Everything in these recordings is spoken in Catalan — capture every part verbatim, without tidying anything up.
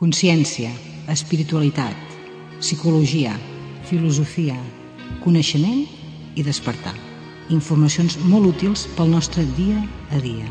consciència, espiritualitat, psicologia, filosofia, coneixement i despertar. Informacions molt útils pel nostre dia a dia.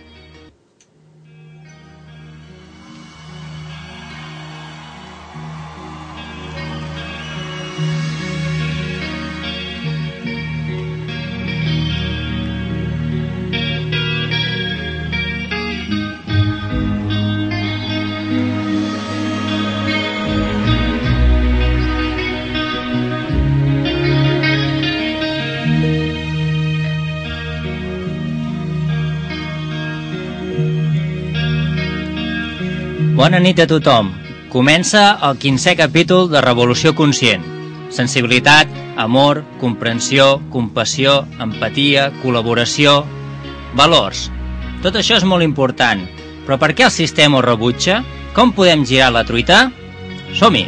Bona nit a tothom. Comença el quinzè capítol de Revolució Conscient. Sensibilitat, amor, comprensió, compassió, empatia, col·laboració, valors. Tot això és molt important. Però per què el sistema ho rebutja? Com podem girar la truita? Som-hi!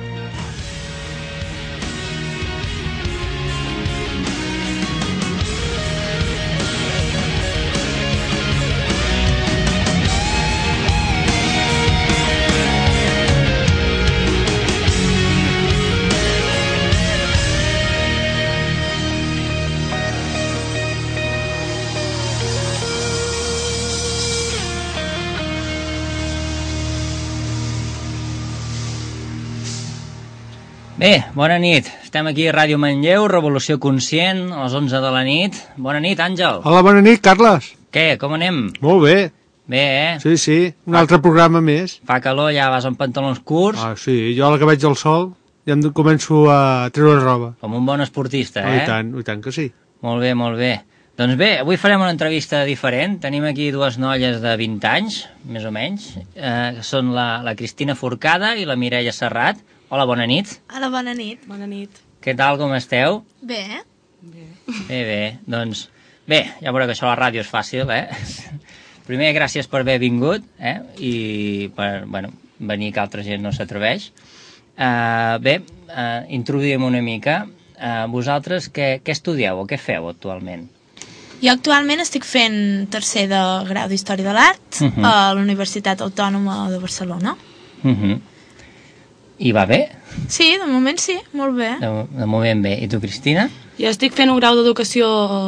Bé, bona nit. Estem aquí a Ràdio Manlleu, Revolució Conscient, a les onze de la nit. Bona nit, Àngel. Hola, bona nit, Carles. Què, com anem? Molt bé. Bé, eh? Sí, sí, un Fa... altre programa més. Fa calor, ja vas amb pantalons curts. Ah, sí, jo a la que veig el sol ja em començo a treure roba. Com un bon esportista, oh, eh? I tant, i tant que sí. Molt bé, molt bé. Doncs bé, avui farem una entrevista diferent. Tenim aquí dues noies de vint anys, més o menys, eh, que són la, la Cristina Forcada i la Mireia Serrat. Hola, bona nit. Hola, bona nit. Bona nit. Què tal, com esteu? Bé. Bé. Bé, bé, doncs... Bé, ja veureu que això a la ràdio és fàcil, eh? Primer, gràcies per haver vingut, eh? I per, bueno, venir que altra gent no s'atreveix. Uh, bé, uh, introduïm una mica. Uh, vosaltres què, què estudieu o què feu actualment? Jo actualment estic fent tercer de grau d'Història de l'Art uh -huh. a la Universitat Autònoma de Barcelona. Uh -huh. I va bé? Sí, de moment sí, molt bé. De, de moment bé. I tu, Cristina? Jo estic fent un grau d'educació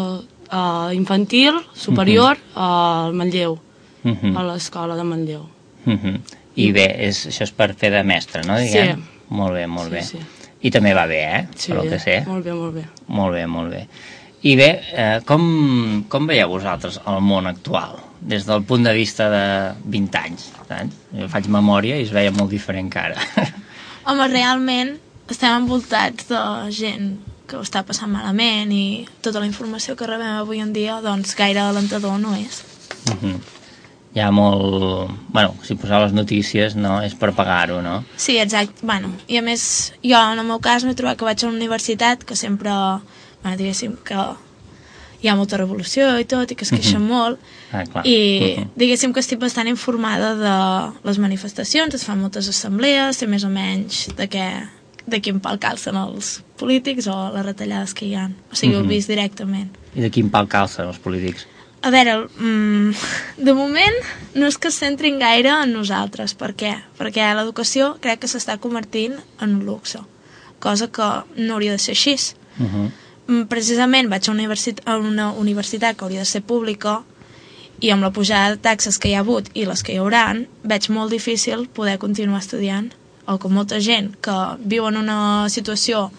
uh, infantil, superior, uh -huh. al Manlleu, uh -huh. a l'escola de Manlleu. Uh -huh. I bé, és, això és per fer de mestre, no? Diguem? Sí. Molt bé, molt sí, bé. Sí. I també va bé, eh? Sí, per el que sé. molt bé, molt bé. Molt bé, molt bé. I bé, eh, com, com veieu vosaltres el món actual? Des del punt de vista de vint anys, saps? Jo faig memòria i es veia molt diferent que ara. Home, realment estem envoltats de gent que ho està passant malament i tota la informació que rebem avui en dia, doncs gaire alentador no és. Uh-huh. Hi ha molt... Bueno, si posar les notícies, no? És per pagar-ho, no? Sí, exacte. Bueno, i a més, jo en el meu cas m'he trobat que vaig a una universitat que sempre, bueno, diguéssim que hi ha molta revolució i tot, i que es queixen uh-huh. molt, ah, clar. i uh-huh. diguéssim que estic bastant informada de les manifestacions, es fan moltes assemblees, sé més o menys de què, de quin pal calcen els polítics o les retallades que hi ha. O sigui, uh-huh. ho he vist directament. I de quin pal calcen els polítics? A veure, mm, de moment no és que es centrin gaire en nosaltres. Per què? Perquè l'educació crec que s'està convertint en un luxe, cosa que no hauria de ser així. Uh-huh. Precisament vaig a una, universit a una universitat que hauria de ser pública i amb la pujada de taxes que hi ha hagut i les que hi hauran, veig molt difícil poder continuar estudiant, o com molta gent que viu en una situació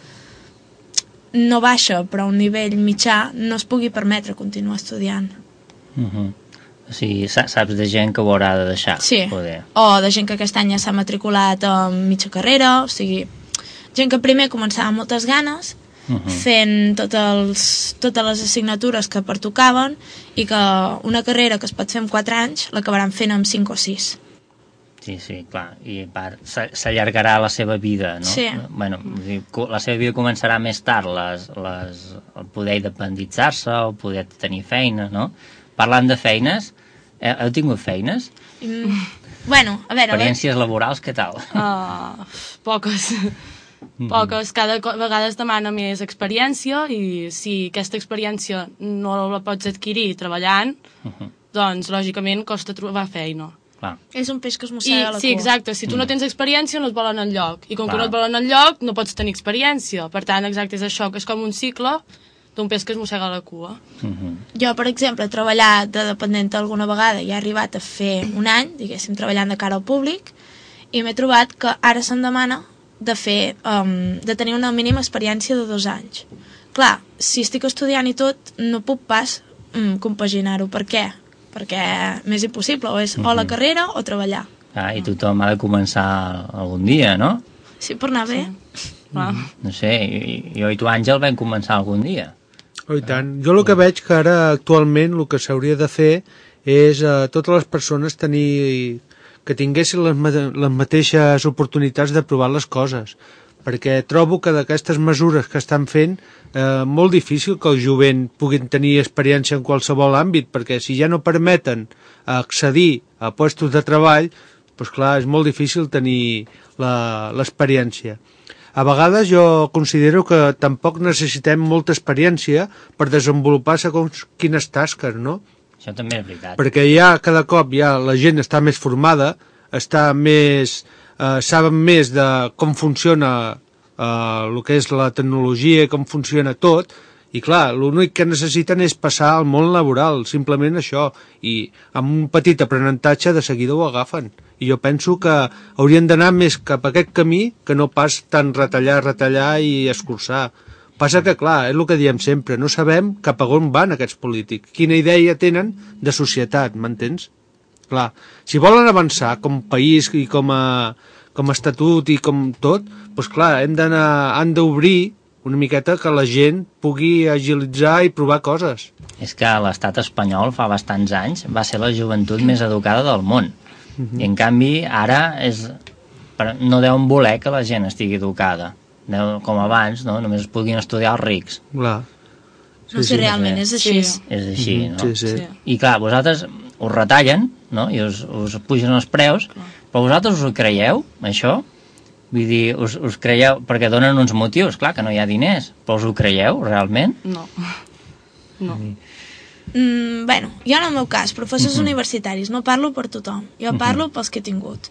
no baixa però a un nivell mitjà no es pugui permetre continuar estudiant. Uh-huh. O sigui, saps de gent que ho haurà de deixar? Sí, poder. O de gent que aquest any ja s'ha matriculat a mitja carrera, o sigui, gent que primer començava amb moltes ganes, uh-huh. fent tots els, totes les assignatures que pertocaven i que una carrera que es pot fer en quatre anys l'acabaran fent en cinc o sis. Sí, sí, clar, i s'allargarà la seva vida, no? Sí. Bueno, la seva vida començarà més tard, les, les, el poder independitzar-se, el poder tenir feina, no? Parlant de feines, heu tingut feines? Mm, bueno, a veure... Experiències laborals, què tal? Uh, poques. Poques. Cada vegada es demana més experiència i si aquesta experiència no la pots adquirir treballant, uh-huh. doncs, lògicament, costa trobar feina. Clar. És un peix que es mossega la cua. Sí, exacte. Si tu no tens experiència, no et volen enlloc. I com Clar. que no et volen enlloc, no pots tenir experiència. Per tant, exacte, és això, que és com un cicle d'un peix que es mossega la cua. Uh-huh. Jo, per exemple, he treballat de dependent alguna vegada i he arribat a fer un any, diguéssim, treballant de cara al públic, i m'he trobat que ara se'm demana de fer, um, de tenir una mínima experiència de dos anys. Clar, si estic estudiant i tot, no puc pas um, compaginar-ho. Per què? Perquè m'és impossible, o és o la carrera o treballar. Ah, i tothom ha de començar algun dia, no? Sí, per anar bé. Sí. Ah. No sé, jo i tu, Àngel, vam començar algun dia. Oh, i tant. Jo el que veig que ara actualment el que s'hauria de fer és a eh, totes les persones tenir que tinguessin les, les mateixes oportunitats de provar les coses, perquè trobo que d'aquestes mesures que estan fent eh, molt difícil que el jovent puguin tenir experiència en qualsevol àmbit, perquè si ja no permeten accedir a puestos de treball, doncs clar, és molt difícil tenir l'experiència. A vegades jo considero que tampoc necessitem molta experiència per desenvolupar segons quines tasques, no? Això també és veritat. Perquè ja cada cop ja la gent està més formada, està més, eh, saben més de com funciona eh, el que és la tecnologia, com funciona tot, i clar, l'únic que necessiten és passar al món laboral, simplement això, i amb un petit aprenentatge de seguida ho agafen. I jo penso que haurien d'anar més cap a aquest camí que no pas tant retallar, retallar i escurçar. Passa que, clar, és el que diem sempre, no sabem cap a on van aquests polítics, quina idea tenen de societat, m'entens? Clar, si volen avançar com país i com a, com a estatut i com tot, doncs clar, hem d'anar, han d'obrir una miqueta que la gent pugui agilitzar i provar coses. És que l'estat espanyol fa bastants anys va ser la joventut més educada del món. Uh-huh. I en canvi ara és, no deuen voler que la gent estigui educada. Deu, com abans, no? Només es puguin estudiar els rics. Clar. Sí, no sé, sí, realment és així. Sí. És així, uh-huh. no? Sí, sí. Sí. I clar, vosaltres us retallen, no? I us, us pugen els preus, però vosaltres us ho creieu, això? Vull dir, us, us creieu, perquè donen uns motius, clar, que no hi ha diners, però us ho creieu, realment? No. No. Mm, bueno, jo en el meu cas, professors uh-huh. universitaris, no parlo per tothom, jo parlo uh-huh. pels que he tingut.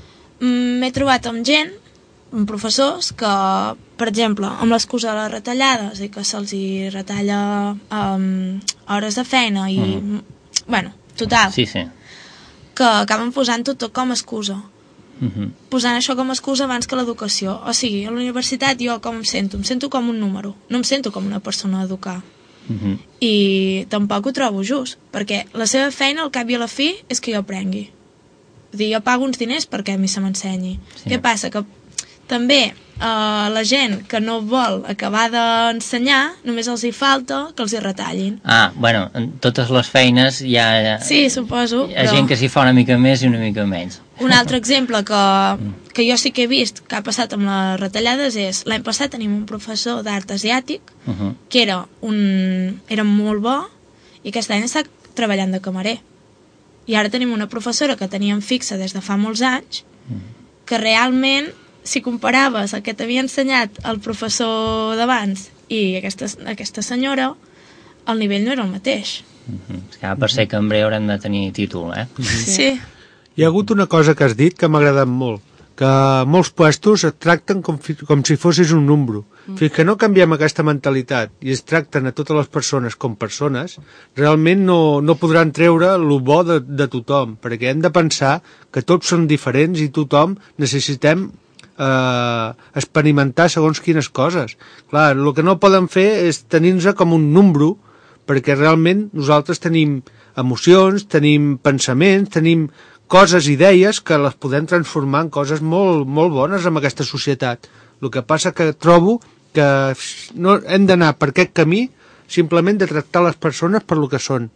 Mm, m'he trobat amb gent, amb professors, que, per exemple, amb l'excusa de les retallades i que se'ls hi retalla um, hores de feina i, uh-huh. bueno, total, sí, sí. que acaben posant-ho tot com a excusa. Uh-huh. Posant això com a excusa abans que l'educació. O sigui, a la universitat jo com em sento? Em sento com un número, no em sento com una persona a educar. Uh-huh. I tampoc ho trobo just, perquè la seva feina al cap i a la fi és que jo aprengui. Vull dir, jo pago uns diners perquè a mi se m'ensenyi. Sí. Què passa? Que també eh, la gent que no vol acabar d'ensenyar, només els hi falta que els hi retallin. Ah, bueno, en totes les feines hi ha... Sí, suposo. Hi ha però... gent que s'hi fa una mica més i una mica menys. Un altre exemple que, que jo sí que he vist que ha passat amb les retallades és l'any passat tenim un professor d'art asiàtic uh-huh. que era, un, era molt bo i aquest any està treballant de camarer. I ara tenim una professora que teníem fixa des de fa molts anys uh-huh. que realment, si comparaves el que t'havia ensenyat el professor d'abans i aquesta, aquesta senyora, el nivell no era el mateix. Uh-huh. És que per ser cambrer haurem de tenir títol, eh? Uh-huh. Sí. Hi ha hagut una cosa que has dit que m'ha agradat molt, que molts puestos et tracten com, fi, com si fossis un número. Mm. Fins que no canviem aquesta mentalitat i es tracten a totes les persones com persones, realment no, no podran treure el bo de, de tothom, perquè hem de pensar que tots són diferents i tothom necessitem eh, experimentar segons quines coses. Clar, el que no poden fer és tenir-nos com un número, perquè realment nosaltres tenim emocions, tenim pensaments, tenim coses, idees que les podem transformar en coses molt, molt bones en aquesta societat. El que passa que trobo que no hem d'anar per aquest camí simplement de tractar les persones per lo que són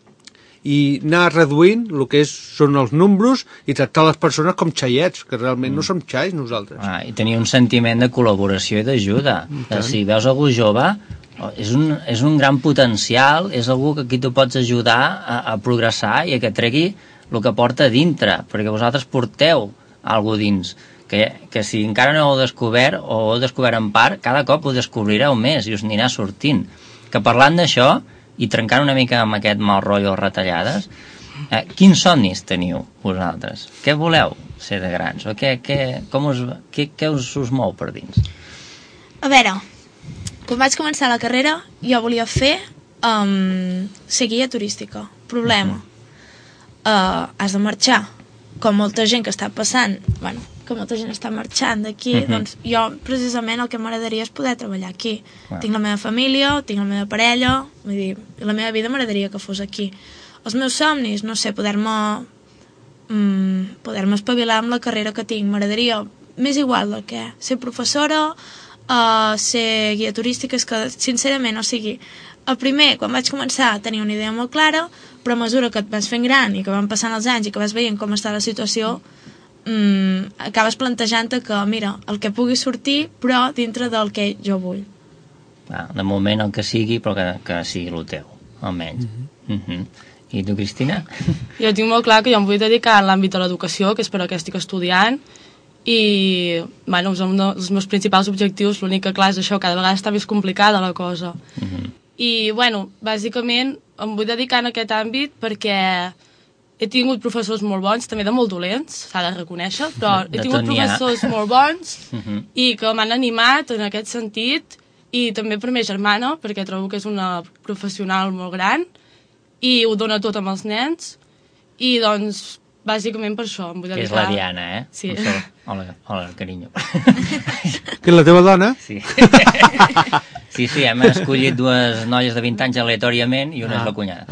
i anar reduint el que és, són els números i tractar les persones com xaiets, que realment mm. no som xais nosaltres. Ah, i tenir un sentiment de col·laboració i d'ajuda. Si veus algú jove, és un, és un gran potencial, és algú que aquí tu pots ajudar a, a progressar i a que tregui el que porta dintre, perquè vosaltres porteu alguna dins, que, que si encara no ho heu descobert o ho heu descobert en part, cada cop ho descobrireu més i us anirà sortint. Que parlant d'això, i trencant una mica amb aquest mal rotllo retallades, Eh, quins somnis teniu vosaltres? Què voleu ser de grans? O què, què, com us, què, què us, us mou per dins? A veure, quan vaig començar la carrera jo volia fer um, ser guia turística. Problema. Uh, has de marxar. Com molta gent que està passant, bueno, que molta gent està marxant d'aquí, uh-huh. doncs jo precisament el que m'agradaria és poder treballar aquí. Wow. Tinc la meva família, tinc la meva parella, vull dir, la meva vida m'agradaria que fos aquí. Els meus somnis, no sé, poder-me mm, poder-me espavilar amb la carrera que tinc. M'agradaria, més igual del que ser professora, uh, ser guia turística, és que sincerament, o sigui, el primer, quan vaig començar, tenia una idea molt clara, però a mesura que et vas fent gran i que van passant els anys i que vas veient com està la situació, mm, acabes plantejant-te que, mira, el que pugui sortir, però dintre del que jo vull. Ah, de moment el que sigui, però que, que sigui el teu, almenys. Mm-hmm. Mm-hmm. I tu, Cristina? Jo tinc molt clar que jo em vull dedicar a l'àmbit de l'educació, que és per a què estic estudiant, i bueno, és un dels meus principals objectius. L'únic que, clar, és això, cada vegada està més complicada la cosa. Mm-hmm. I, bueno, bàsicament em vull dedicar en aquest àmbit perquè he tingut professors molt bons, també de molt dolents, s'ha de reconèixer, però he tingut professors molt bons mm-hmm. i que m'han animat en aquest sentit, i també per ma germana, perquè trobo que és una professional molt gran, i ho dona tot amb els nens, i doncs bàsicament per això em vull dedicar. Que és la Diana, eh? Sí. Hola, hola, carinyo. Que és la teva dona? Sí. Sí, sí, hem escollit dues noies de vint anys aleatòriament i una ah. és la cunyada.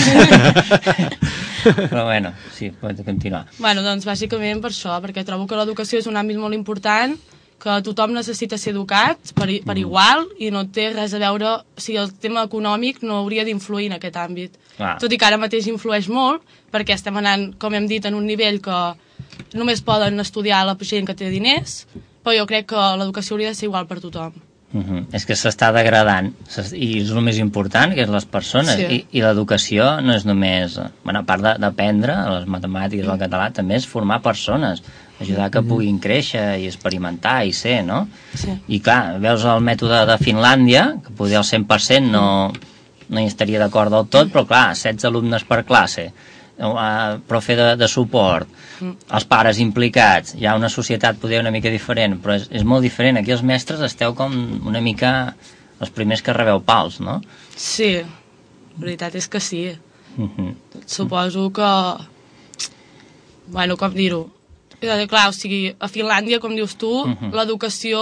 Ah, però bueno, sí, pot continuar. Bueno, doncs bàsicament per això, perquè trobo que l'educació és un àmbit molt important, que tothom necessita ser educat per, per mm. igual, i no té res a veure, o sigui, el tema econòmic no hauria d'influir en aquest àmbit. Clar. Tot i que ara mateix influeix molt, perquè estem anant, com hem dit, en un nivell que només poden estudiar la gent que té diners, però jo crec que l'educació hauria de ser igual per tothom. Uh-huh. És que s'està degradant, i és el més important, que és les persones, sí. i, i l'educació no és només, bueno, a part d'aprendre les matemàtiques, mm. el català, també és formar persones, ajudar que puguin créixer i experimentar i ser, no? Sí. I clar, veus el mètode de Finlàndia, que poder el cent per cent no, no hi estaria d'acord del tot, però clar, setze alumnes per classe, profe de, de suport, els pares implicats, hi ha una societat poder una mica diferent, però és, és molt diferent. Aquí els mestres esteu com una mica els primers que rebeu pals, no? Sí, la veritat és que sí. Uh-huh. Suposo que... Bueno, com dir-ho? Clar, o sigui, a Finlàndia, com dius tu, uh-huh. l'educació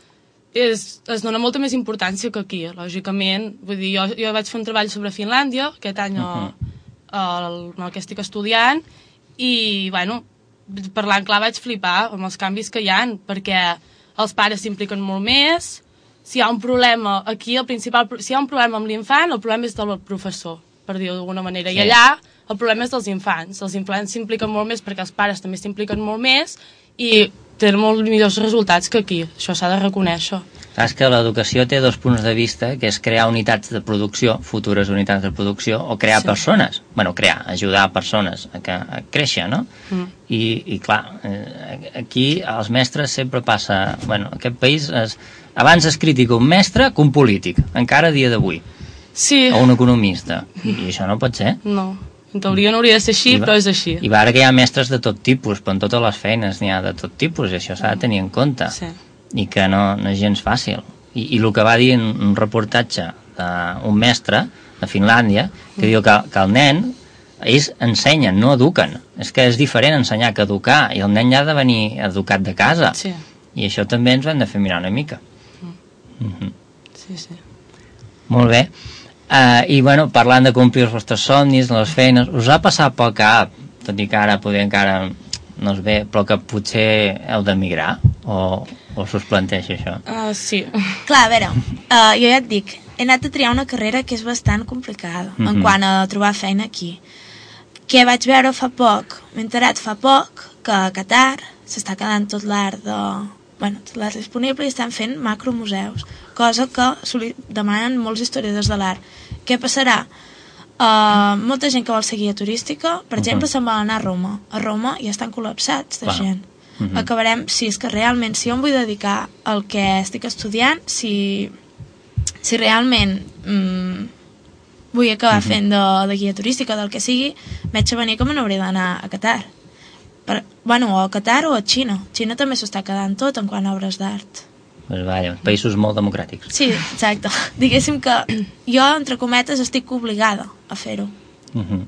és, es dona molta més importància que aquí, lògicament. Vull dir, jo, jo vaig fer un treball sobre Finlàndia, aquest any uh-huh. el, el que estic estudiant, i, bueno, parlant clar vaig flipar amb els canvis que hi ha, perquè els pares s'impliquen molt més. Si hi ha un problema aquí, el principal, si hi ha un problema amb l'infant, el problema és del professor, per dir-ho d'alguna manera. Sí. I allà el problema és dels infants. Els infants s'impliquen molt més perquè els pares també s'impliquen molt més i tenen molt millors resultats que aquí. Això s'ha de reconèixer. Saps que l'educació té dos punts de vista, que és crear unitats de producció, futures unitats de producció, o crear sí. persones. Bueno, crear, ajudar persones a, que, a créixer, no? Mm. I, I clar, eh, aquí els mestres sempre passa... Bueno, aquest país és, abans es critica un mestre que un polític, encara a dia d'avui. Sí. O un economista. I, i això no pot ser. No. En teoria no hauria de ser així, va, però és així. I ara que hi ha mestres de tot tipus, però en totes les feines n'hi ha de tot tipus, i això s'ha de tenir en compte. Sí. I que no, no és gens fàcil. I, i el que va dir en un reportatge d'un mestre de Finlàndia, que mm. diu que, que el nen, ells ensenyen, no eduquen. És que és diferent ensenyar que educar, i el nen ja ha de venir educat de casa. Sí. I això també ens ho hem de fer mirar una mica. Mm. Mm-hmm. Sí, sí. Molt bé. Uh, I, bueno, parlant de complir els vostres somnis, les feines, us ha passat pel cap, tot i que ara poder encara no es ve, però que potser heu d'emigrar? O, o s'us planteja això? Uh, sí. Clar, a veure, uh, jo ja et dic, he anat a triar una carrera que és bastant complicada, mm-hmm. en quant a trobar feina aquí. Que vaig veure fa poc, m'he enterat fa poc, que a Qatar s'està quedant tot l'art de... Bueno, tot l'art disponible i estan fent macromuseus, cosa que demanen molts historiadors de l'art. Què passarà? Uh, molta gent que vol ser guia turística, per uh-huh. exemple, se'n va anar a Roma. A Roma ja estan col·lapsats de wow. gent. Uh-huh. Acabarem, si és que realment, si jo em vull dedicar al que estic estudiant, si, si realment mm, vull acabar fent de, de guia turística, del que sigui, veig a venir que me n'hauré d'anar a Qatar. Per, bueno, o a Qatar o a Xina. Xina també s'ho està quedant tot en quant a obres d'art. Pues vaja, països molt democràtics. Sí, exacte. Diguéssim que jo, entre cometes, estic obligada a fer-ho. Uh -huh.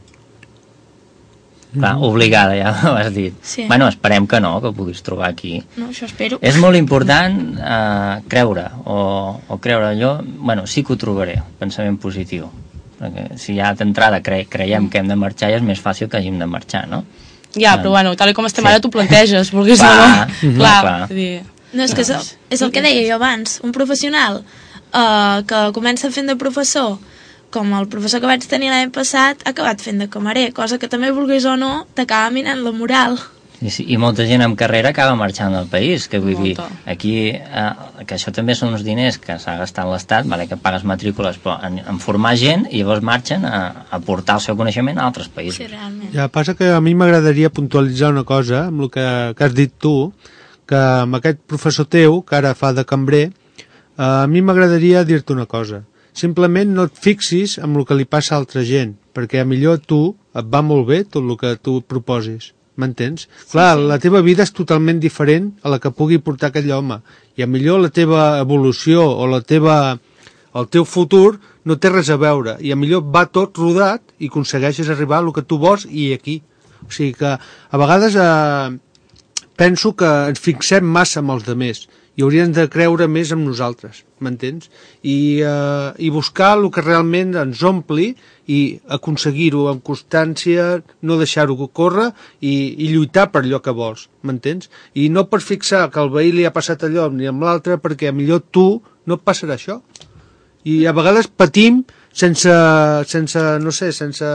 Clar, obligada, ja ho has dit. Sí. Bueno, esperem que no, que ho puguis trobar aquí. No, això espero. És molt important eh, creure, o, o creure allò... Bueno, sí que ho trobaré, pensament positiu. Perquè si ja d'entrada cre creiem que hem de marxar, ja és més fàcil que hàgim de marxar, no? Ja, però bueno, tal com estem Sí. ara t'ho planteges, perquè si Clar, no... clar. Clar, vull dir... No, és que és, és el que deia jo abans. Un professional uh, que comença fent de professor, com el professor que vaig tenir l'any passat, ha acabat fent de camarer, cosa que també, vulguis o no, t'acaba minant la moral. I, sí, I molta gent amb carrera acaba marxant del país, que vull Molta. dir, aquí, eh, que això també són uns diners que s'ha gastat l'Estat, vale, que pagues matrícules, però en, en formar gent, i llavors marxen a, a portar el seu coneixement a altres països. Sí, realment. Ja passa que a mi m'agradaria puntualitzar una cosa amb el que, que has dit tu, que amb aquest professor teu, que ara fa de cambrer, eh, a mi m'agradaria dir-te una cosa. Simplement no et fixis en el que li passa a altra gent, perquè a millor tu et va molt bé tot el que tu proposis. M'entens? Sí, Clar, sí. La teva vida és totalment diferent a la que pugui portar aquell home. I a millor la teva evolució o la teva, el teu futur no té res a veure. I a millor va tot rodat i aconsegueixes arribar a el que tu vols i aquí. O sigui que a vegades eh, penso que ens fixem massa amb els altres i hauríem de creure més en nosaltres, m'entens? I, eh, I buscar el que realment ens ompli i aconseguir-ho amb constància, no deixar-ho córrer i, i lluitar per allò que vols, m'entens? I no per fixar que al veí li ha passat allò ni amb l'altre, perquè millor tu no et passarà això. I a vegades patim sense, sense no sé, sense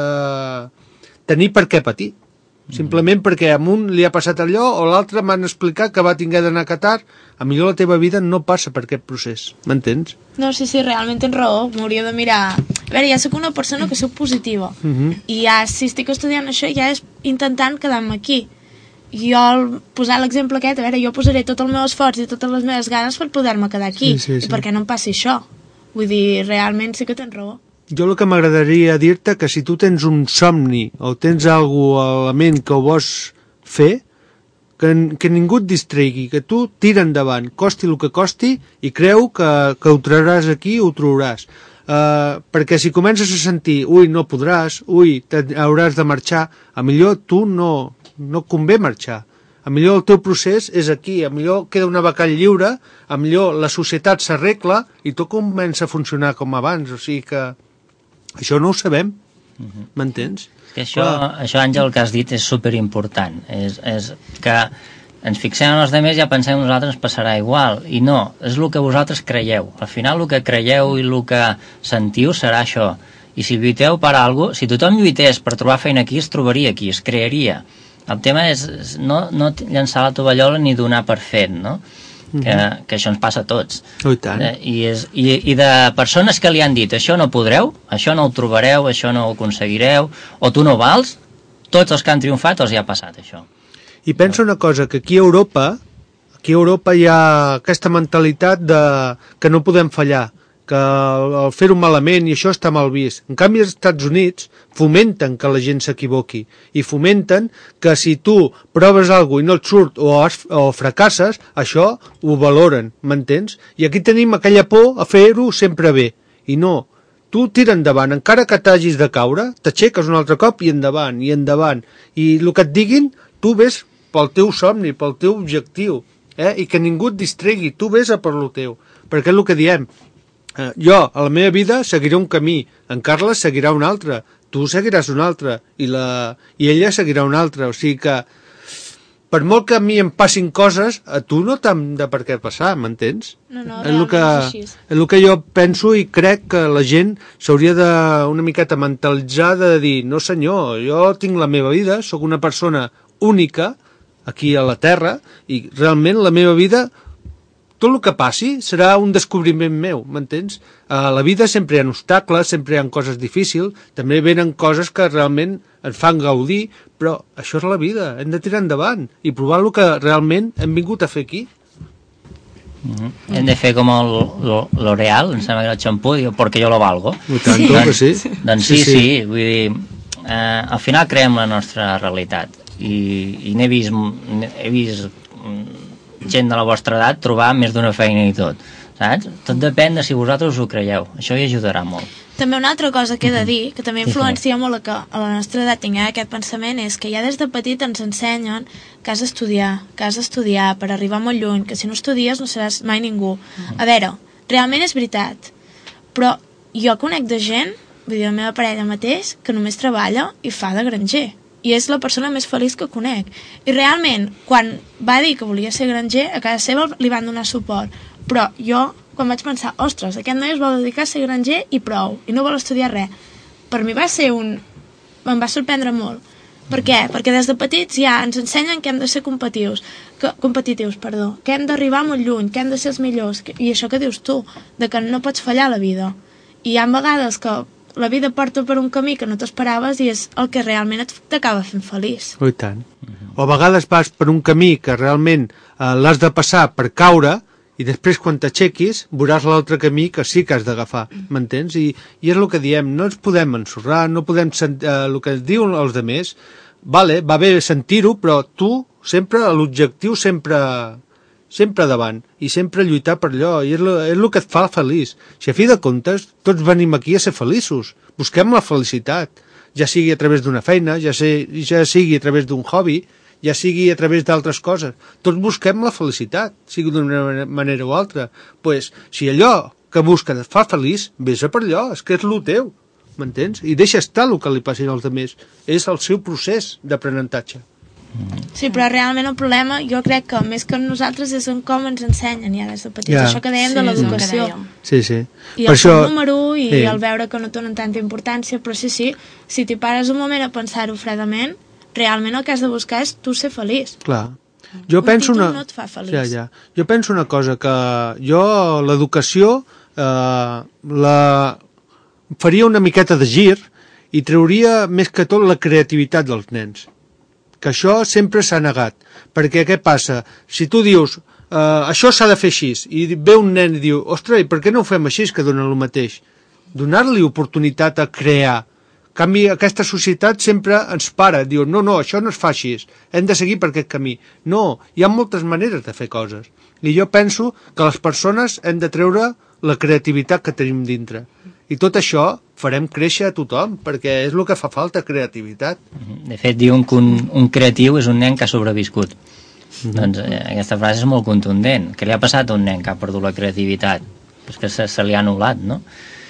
tenir per què patir. Simplement perquè a un li ha passat allò o l'altre m'han explicat que va tinguer d'anar a Qatar. A millor la teva vida no passa per aquest procés, m'entens? No, sí, sí, realment tens raó. M'hauria de mirar... A veure, ja sóc una persona que sóc positiva. Uh -huh. I ja, si estic estudiant això, ja és intentant quedar-me aquí. I jo, al posar l'exemple aquest, a veure, jo posaré tot el meu esforç i totes les meves ganes per poder-me quedar aquí. Sí, sí, sí. I perquè no em passi això. Vull dir, realment sí que tens raó. Jo el que m'agradaria dir-te que si tu tens un somni o tens alguna a la ment que ho vols fer, que, que ningú et distregui, que tu tira endavant, costi el que costi, i creu que, que ho trauràs aquí, ho trobaràs. Uh, perquè si comences a sentir, ui, no podràs, ui, hauràs de marxar, a millor tu no, no convé marxar. A millor el teu procés és aquí, a millor queda una vacant lliure, a millor la societat s'arregla i tot comença a funcionar com abans, o sigui que això no ho sabem, m'entens? És que això, això, Àngel, el que has dit és superimportant. És, és que ens fixem en els altres i ja pensem que a nosaltres ens passarà igual. I no, és el que vosaltres creieu. Al final el que creieu i el que sentiu serà això. I si lluiteu per alguna cosa, si tothom lluités per trobar feina aquí, es trobaria aquí, es crearia. El tema és, és no, no llançar la tovallola ni donar per fet, no? Que, que això ens passa a tots. Oh, i tant. Eh, i, és, i, I de persones que li han dit això no podreu, això no ho trobareu, això no ho aconseguireu, o tu no vals, tots els que han triomfat els hi ha passat això. I pensa una cosa, que aquí a Europa, aquí a Europa hi ha aquesta mentalitat de que no podem fallar, que el fer-ho malament i això està mal vist. En canvi, als Estats Units fomenten que la gent s'equivoqui i fomenten que si tu proves alguna cosa i no et surt o, has, o fracasses, això ho valoren, m'entens? I aquí tenim aquella por a fer-ho sempre bé. I no, tu tira endavant, encara que t'hagis de caure, t'aixeques un altre cop i endavant, i endavant. I el que et diguin, tu ves pel teu somni, pel teu objectiu, eh? I que ningú et distregui, tu ves a per lo teu. Perquè és el que diem, eh, jo, a la meva vida, seguiré un camí, en Carles seguirà un altre, tu seguiràs un altre, i, la, i ella seguirà un altre, o sigui que per molt que a mi em passin coses, a tu no t'han de per què passar, m'entens? No, no, és el que, realment és així. és el que jo penso i crec que la gent s'hauria de una miqueta mentalitzar de dir, no senyor, jo tinc la meva vida, sóc una persona única aquí a la Terra i realment la meva vida, tot el que passi serà un descobriment meu, m'entens? A la vida sempre hi ha obstacles, sempre hi ha coses difícils, també venen coses que realment ens fan gaudir, però això és la vida, hem de tirar endavant i provar el que realment hem vingut a fer aquí. Mm-hmm. Hem de fer com el L'Oreal, em sembla que era el xampú, diu, perquè jo lo valgo. I tant, sí. Doncs, sí. doncs sí, sí, sí, vull dir, eh, al final creem la nostra realitat i, i n'he vist, he vist gent de la vostra edat trobar més d'una feina i tot, saps? Tot depèn de si vosaltres ho creieu, això hi ajudarà molt. També una altra cosa que he de dir, que també influencia molt a que a la nostra edat tinguem aquest pensament, és que ja des de petit ens ensenyen que has d'estudiar, que has d'estudiar per arribar molt lluny, que si no estudies no seràs mai ningú. A veure, realment és veritat, però jo conec de gent, vull dir, la meva parella mateix, que només treballa i fa de granger. I és la persona més feliç que conec. I realment, quan va dir que volia ser granger, a casa seva li van donar suport. Però jo, quan vaig pensar, ostres, aquest noi es vol dedicar a ser granger i prou, i no vol estudiar res. Per mi va ser un... em va sorprendre molt. Per què? Perquè des de petits ja ens ensenyen que hem de ser competitius, que, competitius, perdó, que hem d'arribar molt lluny, que hem de ser els millors, que, i això que dius tu, de que no pots fallar a la vida. I hi ha vegades que la vida porta per un camí que no t'esperaves i és el que realment et t'acaba fent feliç. Oh, i tant. O a vegades vas per un camí que realment eh, l'has de passar per caure i després quan t'aixequis veuràs l'altre camí que sí que has d'agafar, m'entens? I, I és el que diem, no ens podem ensorrar, no podem sentir eh, el que ens diuen els altres, vale, va bé sentir-ho, però tu sempre, l'objectiu sempre... sempre davant, i sempre lluitar per allò, i és el, és el que et fa feliç. Si a fi de comptes, tots venim aquí a ser feliços, busquem la felicitat, ja sigui a través d'una feina, ja, sé, ja sigui a través d'un hobby, ja sigui a través d'altres coses, tots busquem la felicitat, sigui d'una manera o altra. Pues, si allò que busques et fa feliç, vés a per allò, és que és el teu, m'entens? I deixa estar el que li passi als altres, és el seu procés d'aprenentatge. Sí, però realment el problema jo crec que més que nosaltres és en com ens ensenyen ja des de petits, ja. Això que dèiem Sí, de l'educació. Sí, sí. I per el això... número i sí. el veure que no donen tanta importància, però sí, sí, si t'hi pares un moment a pensar-ho fredament, realment el que has de buscar és tu ser feliç. Clar. Jo un penso títol una... no et fa feliç. Ja, ja. Jo penso una cosa, que jo l'educació eh, la faria una miqueta de gir i trauria més que tot la creativitat dels nens. Que això sempre s'ha negat, perquè què passa? Si tu dius, eh, això s'ha de fer així, i ve un nen i diu, ostres, per què no ho fem així, que donen el mateix? Donar-li oportunitat a crear. En canvi, aquesta societat sempre ens para, diu, no, no, això no es fa així, hem de seguir per aquest camí. No, hi ha moltes maneres de fer coses, i jo penso que les persones hem de treure la creativitat que tenim dintre. I tot això farem créixer a tothom, perquè és el que fa falta, creativitat. De fet, diuen que un, un creatiu és un nen que ha sobreviscut. Mm-hmm. Doncs eh, aquesta frase és molt contundent. Què li ha passat a un nen que ha perdut la creativitat? És que se, se li ha anul·lat, no?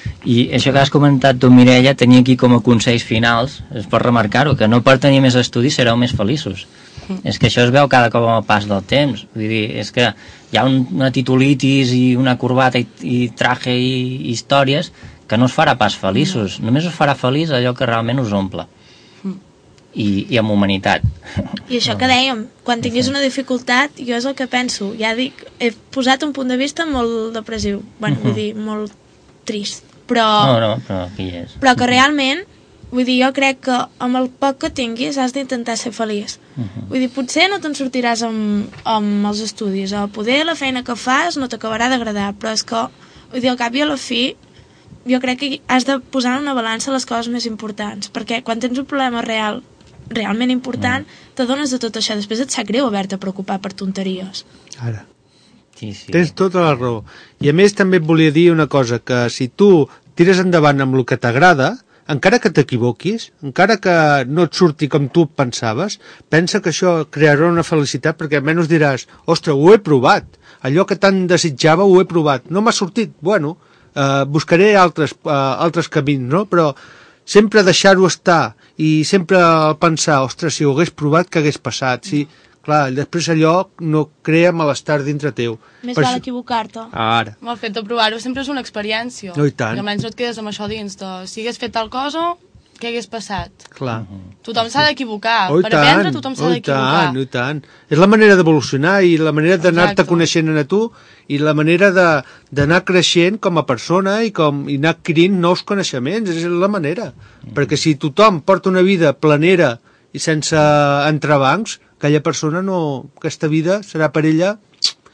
I això que has comentat tu, Mireia, tenia aquí com a consells finals, es pot remarcar-ho, que no per tenir més estudis sereu més feliços. Mm. És que això es veu cada cop amb el pas del temps. Vull dir, és que hi ha un, una titulitis i una corbata i, i traje i, i històries que no us farà pas feliços, mm. només us farà feliç allò que realment us omple. Mm. I, i amb humanitat. I això que dèiem, quan tinguis una dificultat, jo és el que penso, ja dic, he posat un punt de vista molt depressiu, bueno, uh-huh. vull dir, molt trist, però... No, no, però aquí és. Però que realment, vull dir, jo crec que amb el poc que tinguis has d'intentar ser feliç. Uh-huh. Vull dir, potser no te'n sortiràs amb, amb els estudis, o poder la feina que fas no t'acabarà d'agradar, però és que, vull dir, al cap i a la fi, jo crec que has de posar en una balança les coses més importants, perquè quan tens un problema real, realment important, mm. t'adones de tot això, després et sap greu haver-te preocupat per tonteries. Ara. Sí, sí. Tens tota la raó. I a més també et volia dir una cosa, que si tu tires endavant amb el que t'agrada, encara que t'equivoquis, encara que no et surti com tu pensaves, pensa que això crearà una felicitat, perquè almenys diràs, ostres, ho he provat, allò que tant desitjava ho he provat, no m'ha sortit, bueno, Uh, buscaré altres, uh, altres camins, no? Però sempre deixar-ho estar i sempre pensar, ostres, si ho hagués provat, què hagués passat? Si, clar, després allò no crea malestar dintre teu. Més per val equivocar-te. Ara. El fet de provar-ho sempre és una experiència. No, i tant. I almenys no et quedes amb això dins de si hagués fet tal cosa, què hagués passat? Clar. Tothom s'ha d'equivocar. Oh, per tant, aprendre tothom s'ha d'equivocar. Oh, i tant, és la manera d'evolucionar i la manera d'anar-te coneixent a tu i la manera d'anar creixent com a persona i, com, i anar adquirint nous coneixements, és la manera. Mm. Perquè si tothom porta una vida planera i sense entrebancs, aquella persona no... aquesta vida serà per ella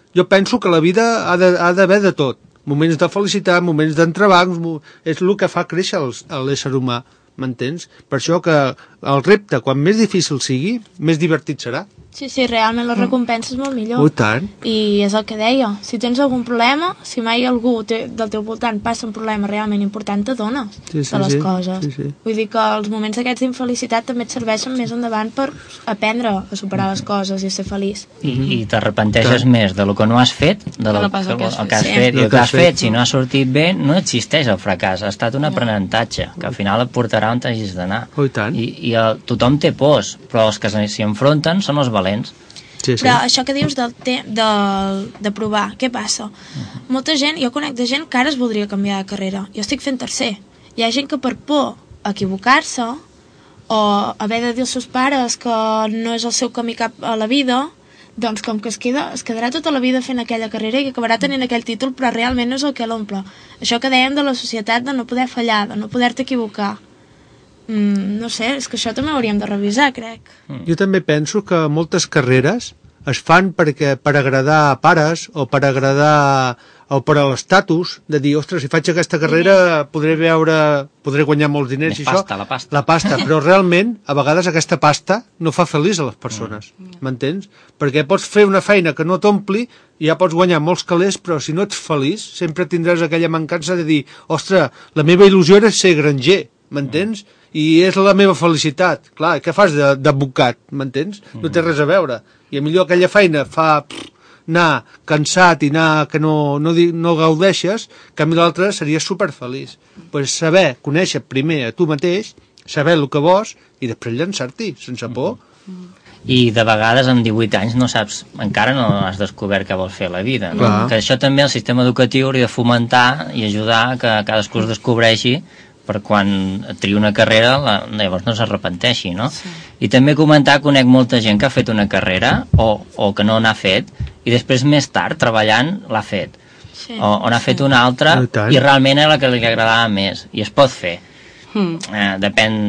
jo penso que la vida ha d'haver de, de tot. Moments de felicitat, moments d'entrebancs, és el que fa créixer l'ésser humà, m'entens? Per això que el repte, quan més difícil sigui, més divertit serà. Sí, sí, realment la recompensa és molt millor. Oh, tant. I és el que deia, si tens algun problema, si mai algú te, del teu voltant passa un problema realment important, t'adones sí, sí, de les sí, coses. Sí, sí. Vull dir que els moments aquests d'infelicitat també et serveixen més endavant per aprendre a superar les coses i ser feliç. I, i t'arrepenteixes més de lo que no has fet, de lo que, que, el que has fet. I el que has fet, si no ha sortit bé, no existeix el fracàs, ha estat un aprenentatge, que al final et portarà on t'hagis d'anar. Oh, i tant. I, i el, tothom té pors, però els que s'hi enfronten són els valents. Sí, sí. Però això que dius del te del, de provar, què passa? Uh-huh. Molta gent, jo conec de gent que ara es voldria canviar de carrera. Jo estic fent tercer. Hi ha gent que per por a equivocar-se o haver de dir als seus pares que no és el seu camí cap a la vida, doncs com que es, queda, es quedarà tota la vida fent aquella carrera i que acabarà tenint aquell títol, però realment no és el que l'omple. Això que dèiem de la societat de no poder fallar, de no poder-te equivocar. Mm, no sé, és que això també hauríem de revisar, crec. Jo també penso que moltes carreres es fan perquè per agradar a pares o per agradar o per a l'estatus de dir, ostres, si faig aquesta carrera podré veure, podré guanyar molts diners Més i pasta, això. la pasta. La pasta, però realment a vegades aquesta pasta no fa feliç a les persones, m'entens? Perquè pots fer una feina que no t'ompli i ja pots guanyar molts calés, però si no ets feliç sempre tindràs aquella mancança de dir, ostres, la meva il·lusió era ser granger, m'entens? I és la meva felicitat. Clar, què fas d'advocat, m'entens? No té res a veure. I a millor aquella feina fa pff, anar cansat i anar que no, no, no gaudeixes, que a mi l'altre seria superfeliç. Pues saber, conèixer primer a tu mateix, saber el que vols i després llançar-t'hi, sense por. I de vegades amb divuit anys no saps, encara no has descobert què vols fer a la vida, no? Que això també el sistema educatiu hauria de fomentar i ajudar que cadascú es descobreixi per quan triï una carrera la, llavors no s'arrepenteixi, no? Sí. I també comentar, conec molta gent que ha fet una carrera o, o que no n'ha fet i després més tard treballant l'ha fet sí. o, o n'ha sí. fet una altra i realment és la que li agradava més i es pot fer mm. eh, depèn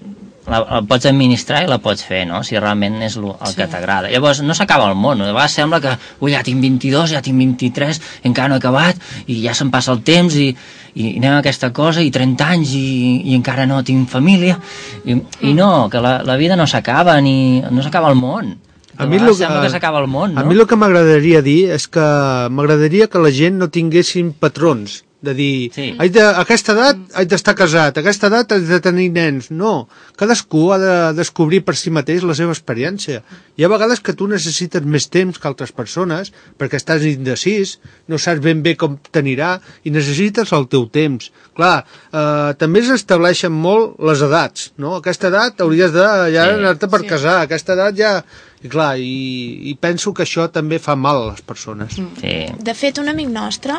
la, la pots administrar i la pots fer, no? Si realment és el, el sí. que t'agrada. Llavors no s'acaba el món, de vegades sembla que ui, ja tinc vint-i-dos, ja tinc vint-i-tres, encara no he acabat i ja se'm passa el temps i, i anem a aquesta cosa i trenta anys i, i encara no tinc família i, i no, que la, la vida no s'acaba ni no s'acaba el món. A mi que, sembla que s'acaba el món, no? A mi el que m'agradaria dir és que m'agradaria que la gent no tinguessin patrons de dir, sí. de, a aquesta edat haig d'estar casat, a aquesta edat haig de tenir nens. No, cadascú ha de descobrir per si mateix la seva experiència. Hi ha vegades que tu necessites més temps que altres persones perquè estàs indecís, no saps ben bé com t'anirà i necessites el teu temps. Clar, eh, també s'estableixen molt les edats, no? A aquesta edat hauries de ja sí. anar-te per sí. casar, a aquesta edat ja... I clar, i, i penso que això també fa mal a les persones. Sí. De fet, un amic nostre,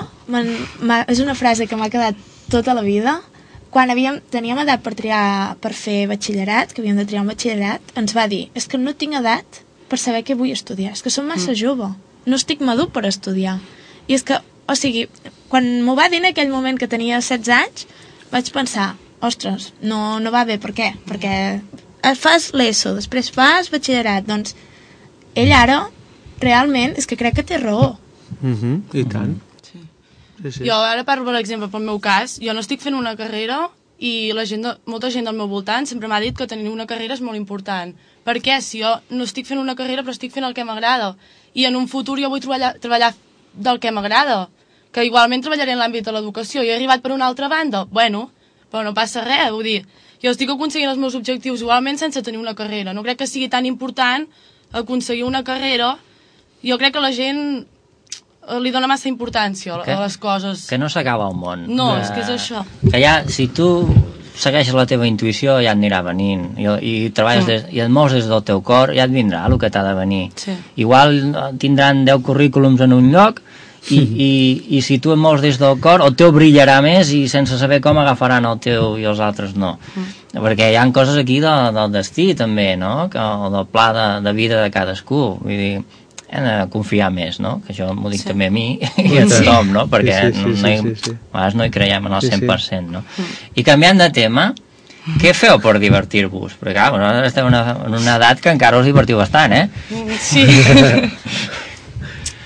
és una frase que m'ha quedat tota la vida, quan havíem, teníem edat per triar per fer batxillerat, que havíem de triar un batxillerat, ens va dir, és que no tinc edat per saber què vull estudiar, és que som massa mm. jove, no estic madur per estudiar. I és que, o sigui, quan m'ho va dir en aquell moment que tenia setze anys, vaig pensar, ostres, no, no va bé, per què? Perquè fas l'ESO, després fas batxillerat, doncs ell ara, realment, és que crec que té raó. Uh-huh, I tant. Sí. Sí, sí. Jo ara parlo, per exemple, pel meu cas, jo no estic fent una carrera i la gent de, molta gent del meu voltant sempre m'ha dit que tenir una carrera és molt important. Per què? Si jo no estic fent una carrera però estic fent el que m'agrada i en un futur jo vull treballar, treballar del que m'agrada, que igualment treballaré en l'àmbit de l'educació i he arribat per una altra banda, bueno, però no passa res, vull dir, jo estic aconseguint els meus objectius igualment sense tenir una carrera, no crec que sigui tan important aconseguir una carrera, jo crec que la gent li dona massa importància a les coses. Que no s'acaba el món. No, que, és que és això. Que ja, si tu segueixes la teva intuïció, ja et anirà venint. I, i treballes mm. des, i et mous des del teu cor, ja et vindrà el que t'ha de venir. Sí. Igual tindran deu currículums en un lloc, i, i, i si tu et mous des del cor, el teu brillarà més i sense saber com agafaran el teu i els altres no. Mm. Perquè hi ha coses aquí de, del destí també, no? Que, o del pla de, de vida de cadascú. Vull dir, hem de confiar més, no? Que això m'ho dic sí. també a mi i a tothom, no? Perquè sí, sí, sí, no, hi, sí, sí. a vegades no hi creiem en el cent per cent, no? I canviant de tema, què feu per divertir-vos? Perquè clar, vosaltres esteu en una, en una edat que encara us divertiu bastant, eh? Sí.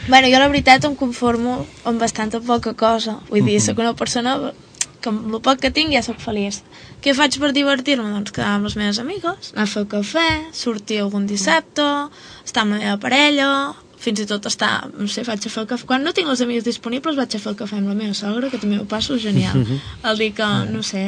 Bueno, jo la veritat em conformo amb bastanta poca cosa. Vull dir, soc una persona que amb el poc que tinc ja soc feliç. Què faig per divertir-me? Doncs quedar amb les meves amigues, anar a fer cafè, sortir algun dissabte, estar amb la meva parella, fins i tot estar, no sé, vaig a fer el cafè. Quan no tinc les amigues disponibles vaig a fer el cafè amb la meva sogra, que també ho passo genial. El dir que, no sé,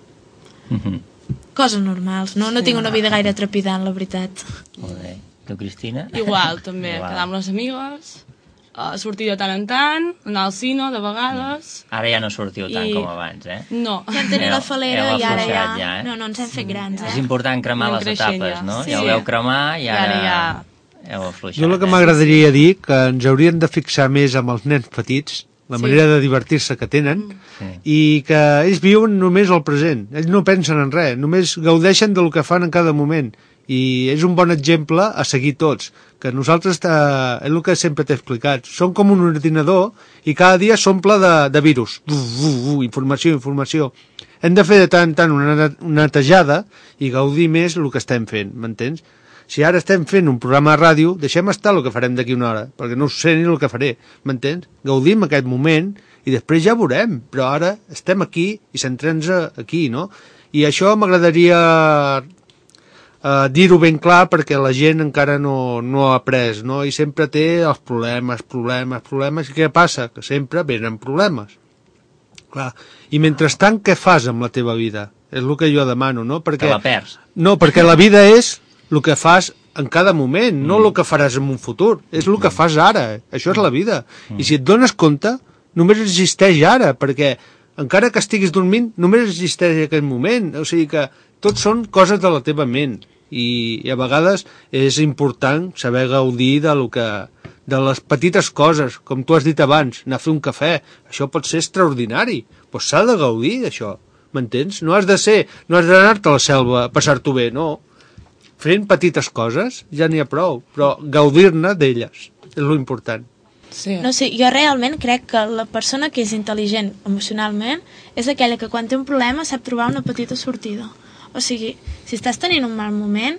coses normals. No, no tinc una vida gaire trepidant, la veritat. Molt bé. Tu, Cristina? Igual, també. Igual. Quedar amb les amigues, uh, sortir de tant en tant, anar al cine, de vegades... Ara ja no sortiu tant I- com abans, eh? No. Ja en tenim Heu- la falera heu i ara ja... afluixat ja, eh? No, no, ens hem fet grans, És eh? important cremar Anem les creixent etapes, ja. no? Sí. Ja ho veu cremar i I ara, ara ja... heu afluixat. Jo el que eh? m'agradaria dir que ens haurien de fixar més amb els nens petits, la Sí. manera de divertir-se que tenen, Sí. i que ells viuen només el present. Ells no pensen en res, només gaudeixen del que fan en cada moment. I és un bon exemple a seguir tots, que nosaltres, eh, és el que sempre t'he explicat, som com un ordinador i cada dia s'omple de, de virus. Uf, uf, uf, informació, informació. Hem de fer de tant en tant una, una netejada i gaudir més el que estem fent, m'entens? Si ara estem fent un programa de ràdio, deixem estar el que farem d'aquí una hora, perquè no sé ni el que faré, m'entens? Gaudim aquest moment i després ja veurem, però ara estem aquí i centrem-nos aquí, no? I això m'agradaria uh, dir-ho ben clar perquè la gent encara no, no ha après, no? I sempre té els problemes, problemes, problemes, i què passa? Que sempre venen problemes. Clar. I mentrestant, què fas amb la teva vida? És el que jo demano, no? Perquè, Que la perds. no, perquè la vida és el que fas en cada moment, no el que faràs en un futur. És el que fas ara. Això és la vida. I si et dones compte, només existeix ara, perquè encara que estiguis dormint, només existeix aquest moment. O sigui que tot són coses de la teva ment. I, i a vegades és important saber gaudir de lo que de les petites coses, com tu has dit abans, anar a fer un cafè, això pot ser extraordinari, doncs s'ha de gaudir d'això, m'entens? No has de ser, no has d'anar-te a la selva a passar-t'ho bé, no. Fent petites coses ja n'hi ha prou, però gaudir-ne d'elles és lo important. Sí. No sé, jo realment crec que la persona que és intel·ligent emocionalment és aquella que quan té un problema sap trobar una petita sortida. O sigui, si estàs tenint un mal moment,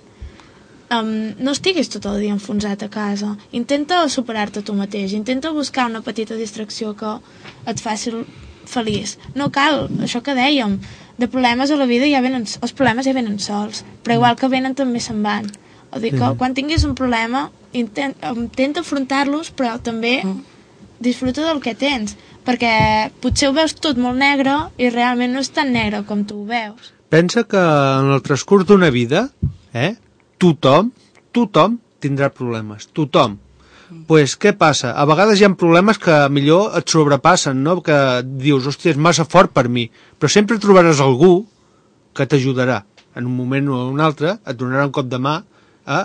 Um, no estiguis tot el dia enfonsat a casa. Intenta superar-te tu mateix, intenta buscar una petita distracció que et faci feliç. No cal, això que dèiem, de problemes a la vida ja venen, els problemes ja venen sols, però igual que venen també se'n van. O dir que quan tinguis un problema intent, intenta afrontar-los, però també disfruta del que tens, perquè potser ho veus tot molt negre i realment no és tan negre com tu ho veus. Pensa que en el transcurs d'una vida, eh, tothom, tothom tindrà problemes, tothom. Doncs pues, què passa? A vegades hi ha problemes que millor et sobrepassen, no? Que dius, hòstia, és massa fort per mi, però sempre trobaràs algú que t'ajudarà. En un moment o un altre et donarà un cop de mà a,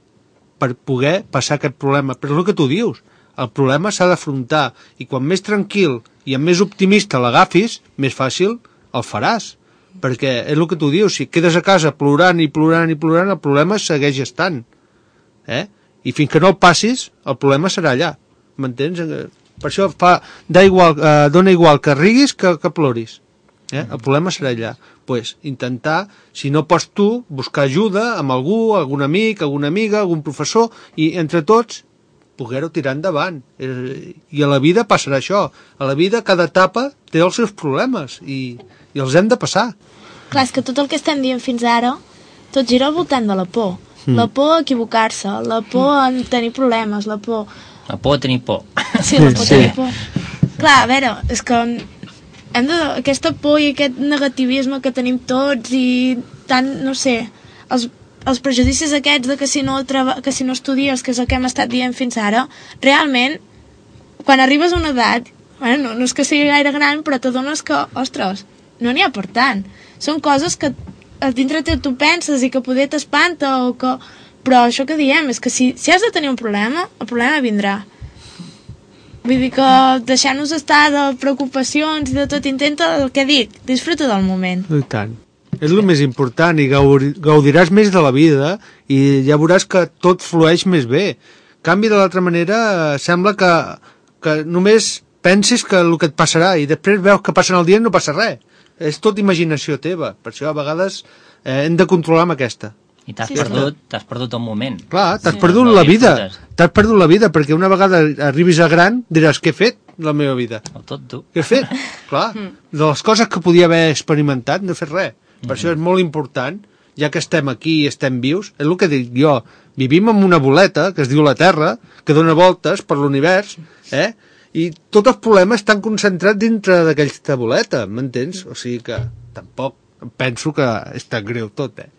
per poder passar aquest problema. Però és el que tu dius, el problema s'ha d'afrontar, i quan més tranquil i amb més optimista l'agafis, més fàcil el faràs. Perquè és el que tu dius, si quedes a casa plorant i plorant i plorant, el problema segueix estant. Eh? I fins que no el passis, el problema serà allà. M'entens? Per això fa, igual, eh, dona igual que riguis que, que ploris. Eh? El problema serà allà. Pues, intentar, si no pots tu, buscar ajuda amb algú, algun amic, alguna amiga, algun professor, i entre tots poder-ho tirar endavant. I a la vida passarà això. A la vida cada etapa té els seus problemes i, i els hem de passar. Clar, és que tot el que estem dient fins ara, tot gira al voltant de la por. Mm. La por a equivocar-se, la por a tenir problemes, la por... La por a tenir por. Sí, la por a tenir por. Clar, a veure, és que hem de... aquesta por i aquest negativisme que tenim tots i tant, no sé, els, els prejudicis aquests de que si, no treba, que si no estudies, que és el que hem estat dient fins ara, realment, quan arribes a una edat, bueno, no, no és que sigui gaire gran, però t'adones que, ostres, no n'hi ha per tant. Són coses que a dintre teu tu penses i que poder t'espanta o que... Però això que diem és que si, si has de tenir un problema, el problema vindrà. Vull dir que deixar-nos estar de preocupacions i de tot, intenta el que dic, disfruta del moment. I tant. És el més important i gaudiràs més de la vida i ja veuràs que tot flueix més bé. En canvi, de l'altra manera, sembla que, que només pensis que el que et passarà i després veus que passa el dia i no passa res. És tot imaginació teva. Per això a vegades eh, hem de controlar amb aquesta. I t'has Sí, perdut, t'has perdut el moment. Clar, t'has Sí. perdut No la vida. disfrutes. T'has perdut la vida, perquè una vegada arribis a gran diràs, què he fet de la meva vida? El tot tu. Què he fet? Clar, de les coses que podia haver experimentat no he fet res. Per això és molt important, ja que estem aquí i estem vius, és el que dic jo, vivim en una boleta que es diu la Terra, que dona voltes per l'univers, eh? I tots els problemes estan concentrats dintre d'aquesta boleta, m'entens? O sigui que tampoc penso que és tan greu tot, eh?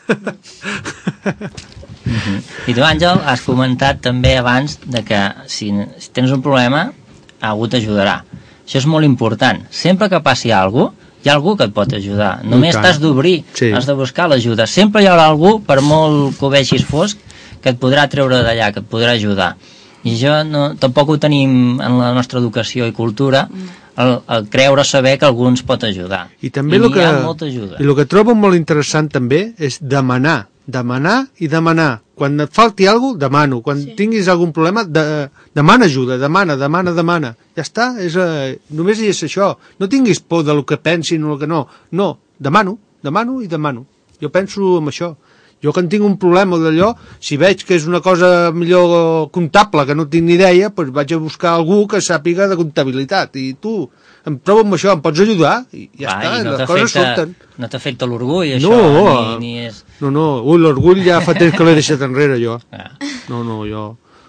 Uh-huh. I tu, Àngel, has comentat també abans de que si, si tens un problema, algú t'ajudarà. Això és molt important. Sempre que passi alguna cosa, hi ha algú que et pot ajudar. Només t'has d'obrir, Sí. has de buscar l'ajuda. Sempre hi haurà algú, per molt que ho vegis fosc, que et podrà treure d'allà, que et podrà ajudar. I això no, tampoc ho tenim en la nostra educació i cultura, el, el creure saber que algú ens pot ajudar. I també I el n'hi que, ha molta ajuda. i el que trobo molt interessant també és demanar, demanar i demanar. Quan et falti alguna cosa, demano. Quan sí. tinguis algun problema, de, demana ajuda, demana, demana, demana. Ja està, és, eh, només és això. No tinguis por del que pensin o el que no. No, demano, demano i demano. Jo penso en això. Jo que en tinc un problema d'allò, si veig que és una cosa millor comptable, que no tinc ni idea, doncs vaig a buscar algú que sàpiga de comptabilitat. I tu, em trobo amb això, em pots ajudar? I ja Va, està, i no les coses surten. No t'afecta l'orgull, això, No, ni, ni és... no, no, ui, l'orgull ja fa temps que l'he deixat enrere, jo. Ah. No, no, jo...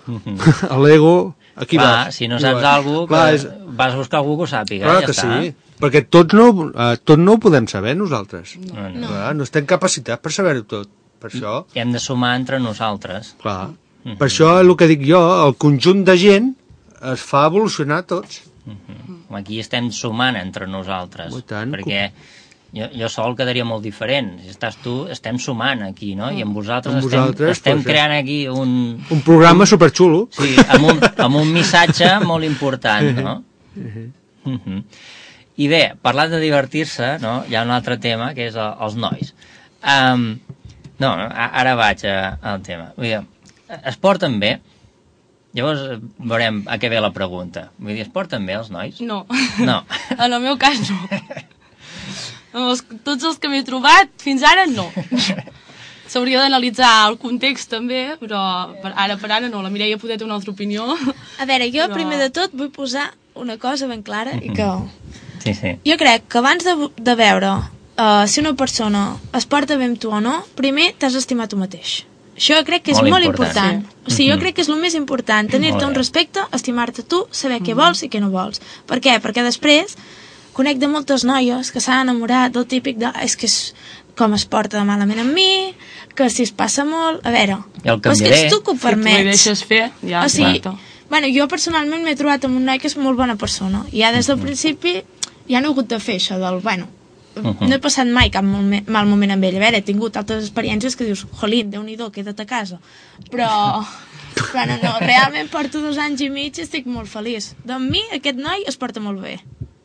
L'ego, aquí Clar, vas. si no aquí saps vas. alguna cosa, Clar, que és... vas a buscar algú que ho sàpiga, Clar ja que està. sí, perquè tots no, eh, tot no ho podem saber nosaltres. No, no. Clar, no estem capacitats per saber-ho tot. Per això, I hem de sumar entre nosaltres. clar, per això el que dic jo, el conjunt de gent es fa evolucionar tots. Uh-huh. Aquí estem sumant entre nosaltres. Oh, i tant. Perquè jo, jo sol quedaria molt diferent. Si estàs tu, estem sumant aquí, no? I amb vosaltres, Amb vosaltres, estem, estem pues, creant aquí un... Un programa superxulo. Sí, amb un, amb un missatge molt important, no? Uh-huh. I bé, parlant de divertir-se, no? Hi ha un altre tema, que és el, els nois. Um, no, a- ara vaig a- al tema. Vull dir, es porten bé? Llavors eh, veurem a què ve la pregunta. Vull dir, es porten bé els nois? No. No. En el meu cas, no. Amb els, tots els que m'he trobat, fins ara, no. S'hauria d'analitzar el context, també, però per ara per ara no. La Mireia poder té una altra opinió. A veure, jo Però- primer de tot vull posar una cosa ben clara i que... Sí, sí. Jo crec que abans de, de veure uh, si una persona es porta bé amb tu o no, primer t'has d'estimar tu mateix. Això crec que és Molt molt, important. important. O sigui, jo Mhm. crec que és el més important, tenir-te Molt un bé. respecte, estimar-te tu, saber què vols i què no vols. Per què? Perquè després conec de moltes noies que s'han enamorat del típic de és que és com es porta malament amb mi, que si es passa molt... A veure, Ja el però és que canviaré. ets tu que ho Si tu m'hi permets. deixes fer, ja, O sigui, exacte. bueno, jo personalment m'he trobat amb un noi que és molt bona persona. I ja des del principi ja no he hagut de fer això del, bueno, Mhm. no he passat mai cap mal, mal moment amb ell. A veure, he tingut altres experiències que dius, jolín, Déu-n'hi-do, queda't a casa. Però, bueno, no, realment porto dos anys i mig i estic molt feliç. De mi, aquest noi es porta molt bé.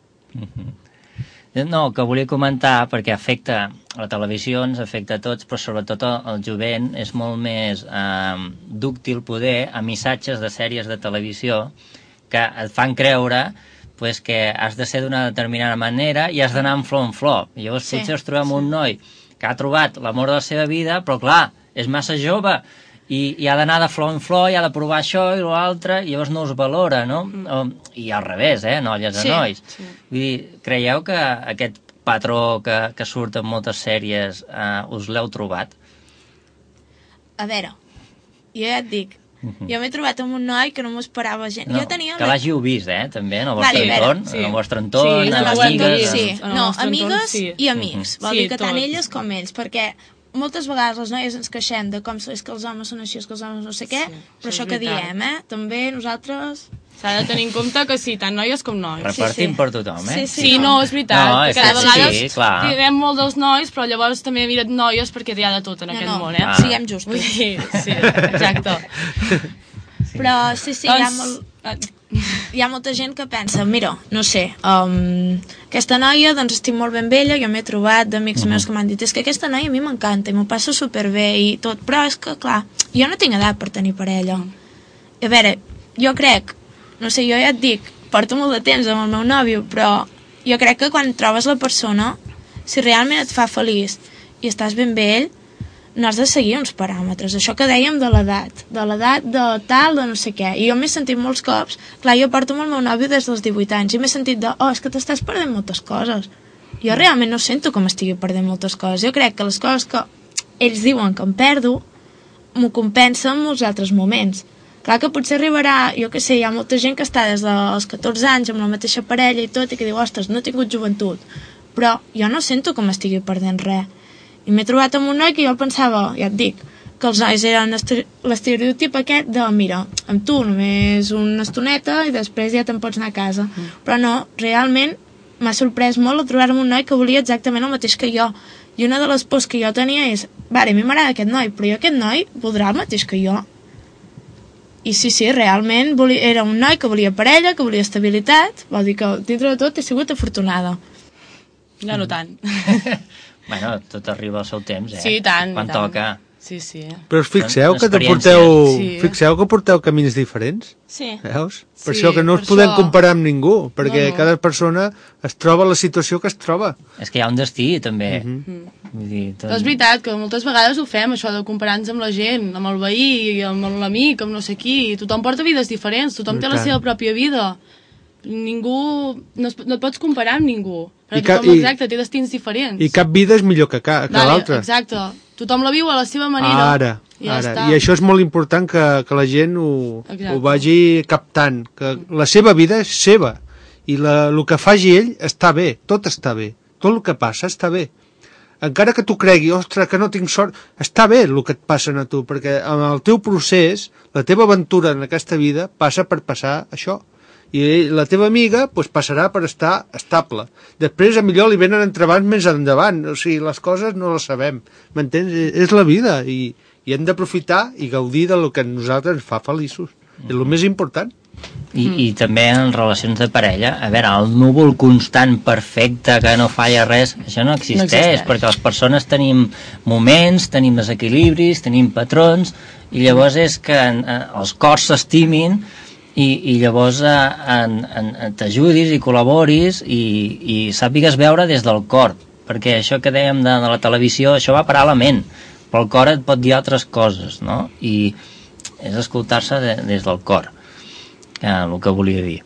No, que volia comentar, perquè afecta la televisió, ens afecta a tots, però sobretot el, el jovent és molt més eh, dúctil poder a missatges de sèries de televisió que et fan creure pues, que has de ser d'una determinada manera i has d'anar en flor en flor. I llavors Sí, potser es trobem sí. un noi que ha trobat l'amor de la seva vida, però clar, és massa jove i, i ha d'anar de flor en flor i ha de provar això i l'altre, i llavors no us valora, no? Mm. I al revés, eh? Noies a Sí, nois. sí. Vull dir, creieu que aquest patró que, que surt en moltes sèries eh, us l'heu trobat? A veure, jo ja et dic, jo m'he trobat amb un noi que no m'ho esperava gent. No, jo tenia... que l'hàgiu vist, eh, també, en el vostre Vale, a veure, entorn, sí. en el vostre entorn, Sí, amb en el nostre amigues. entorn, amigues... sí. En el No, nostre entorn, amigues sí. i amics. Vol Sí, dir que tant tots. elles com ells, perquè moltes vegades les noies ens queixem de com és que els homes són així, és que els homes no sé què, Sí, però això això és que veritat. diem, eh? També nosaltres... S'ha de tenir en compte que sí, tant noies com nois. Repartim sí. per tothom, eh? Sí, Sí, no, és veritat. No, és que a que vegades sí, clar. direm molt dels nois, però llavors també mira't noies perquè hi ha de tot en No, aquest no, món, eh? Ah. siguem Vull justos. dir, sí, exacte. Però sí, sí, hi ha, Doncs, molt, hi ha molta gent que pensa, mira, no sé, um, aquesta noia, doncs estic molt ben amb ella, jo m'he trobat d'amics meus que m'han dit, és que aquesta noia a mi m'encanta i m'ho passo superbé i tot, però és que, clar, jo no tinc edat per tenir parella. I a veure, jo crec, no sé, jo ja et dic, porto molt de temps amb el meu nòvio, però jo crec que quan trobes la persona, si realment et fa feliç i estàs ben bé ell, no has de seguir uns paràmetres, això que dèiem de l'edat, de l'edat de tal, de no sé què, i jo m'he sentit molts cops, clar, jo porto amb el meu nòvio des dels divuit anys, i m'he sentit de, oh, és que t'estàs perdent moltes coses. Jo realment no sento com estigui perdent moltes coses, jo crec que les coses que ells diuen que em perdo, m'ho compensa en molts altres moments. Clar que potser arribarà, jo què sé, hi ha molta gent que està des dels catorze anys amb la mateixa parella i tot, i que diu, ostres, no he tingut joventut, però jo no sento com estigui perdent res. I m'he trobat amb un noi que jo pensava, ja et dic, que els nois eren l'estereotip aquest de, mira, amb tu només una estoneta i després ja te'n pots anar a casa. Mm. Però no, realment m'ha sorprès molt el trobar-me un noi que volia exactament el mateix que jo. I una de les pors que jo tenia és, vale, a mi m'agrada aquest noi, però jo aquest noi voldrà el mateix que jo. I sí, sí, realment volia, era un noi que volia parella, que volia estabilitat, vol dir que dintre de tot he sigut afortunada. No, no tant. Bueno, tot arriba al seu temps, eh? Sí, tant. Quan tant. toca. Sí, sí. Però us fixeu que Experiències. porteu, Sí. fixeu que porteu camins diferents? Sí. Veus? Per Sí, això que no per us podem això- comparar amb ningú, perquè No, no. cada persona es troba a la situació que es troba. És que hi ha un destí, també. Mhm. Vull dir, tot... Però és veritat que moltes vegades ho fem, això de comparar-nos amb la gent, amb el veí, amb l'amic, amb no sé qui. Tothom porta vides diferents, tothom I té la tant. seva pròpia vida. Ningú... No, es, no et pots comparar amb ningú. Però I cap- tothom, i- exacte, té destins diferents. I cap vida és millor que, ca, que Vale, l'altra. Exacte. Tothom la viu a la seva manera. Ara, I ja ara. està. I això és molt important que, que la gent ho, Exacte. ho vagi captant, que la seva vida és seva i la, el que faci ell està bé, tot està bé, tot el que passa està bé. Encara que tu cregui, ostres, que no tinc sort, està bé el que et passa a tu, perquè en el teu procés, la teva aventura en aquesta vida passa per passar això. I la teva amiga pues, passarà per estar estable. Després, a millor li venen entrebancs més endavant. O sigui, les coses no les sabem. M'entens? És la vida i, i hem d'aprofitar i gaudir del que a nosaltres ens fa feliços. És el més important. I, I també en relacions de parella, a veure, el núvol constant perfecte que no falla res, això no existeix, No existeix. perquè les persones tenim moments, tenim desequilibris, tenim patrons, i llavors és que eh, els cors s'estimin i, i llavors eh, en, en, t'ajudis i col·laboris i, i sàpigues veure des del cor, perquè això que dèiem de, de la televisió, això va parar a la ment, però el cor et pot dir altres coses, no? I és escoltar-se de, des del cor, que el que volia dir.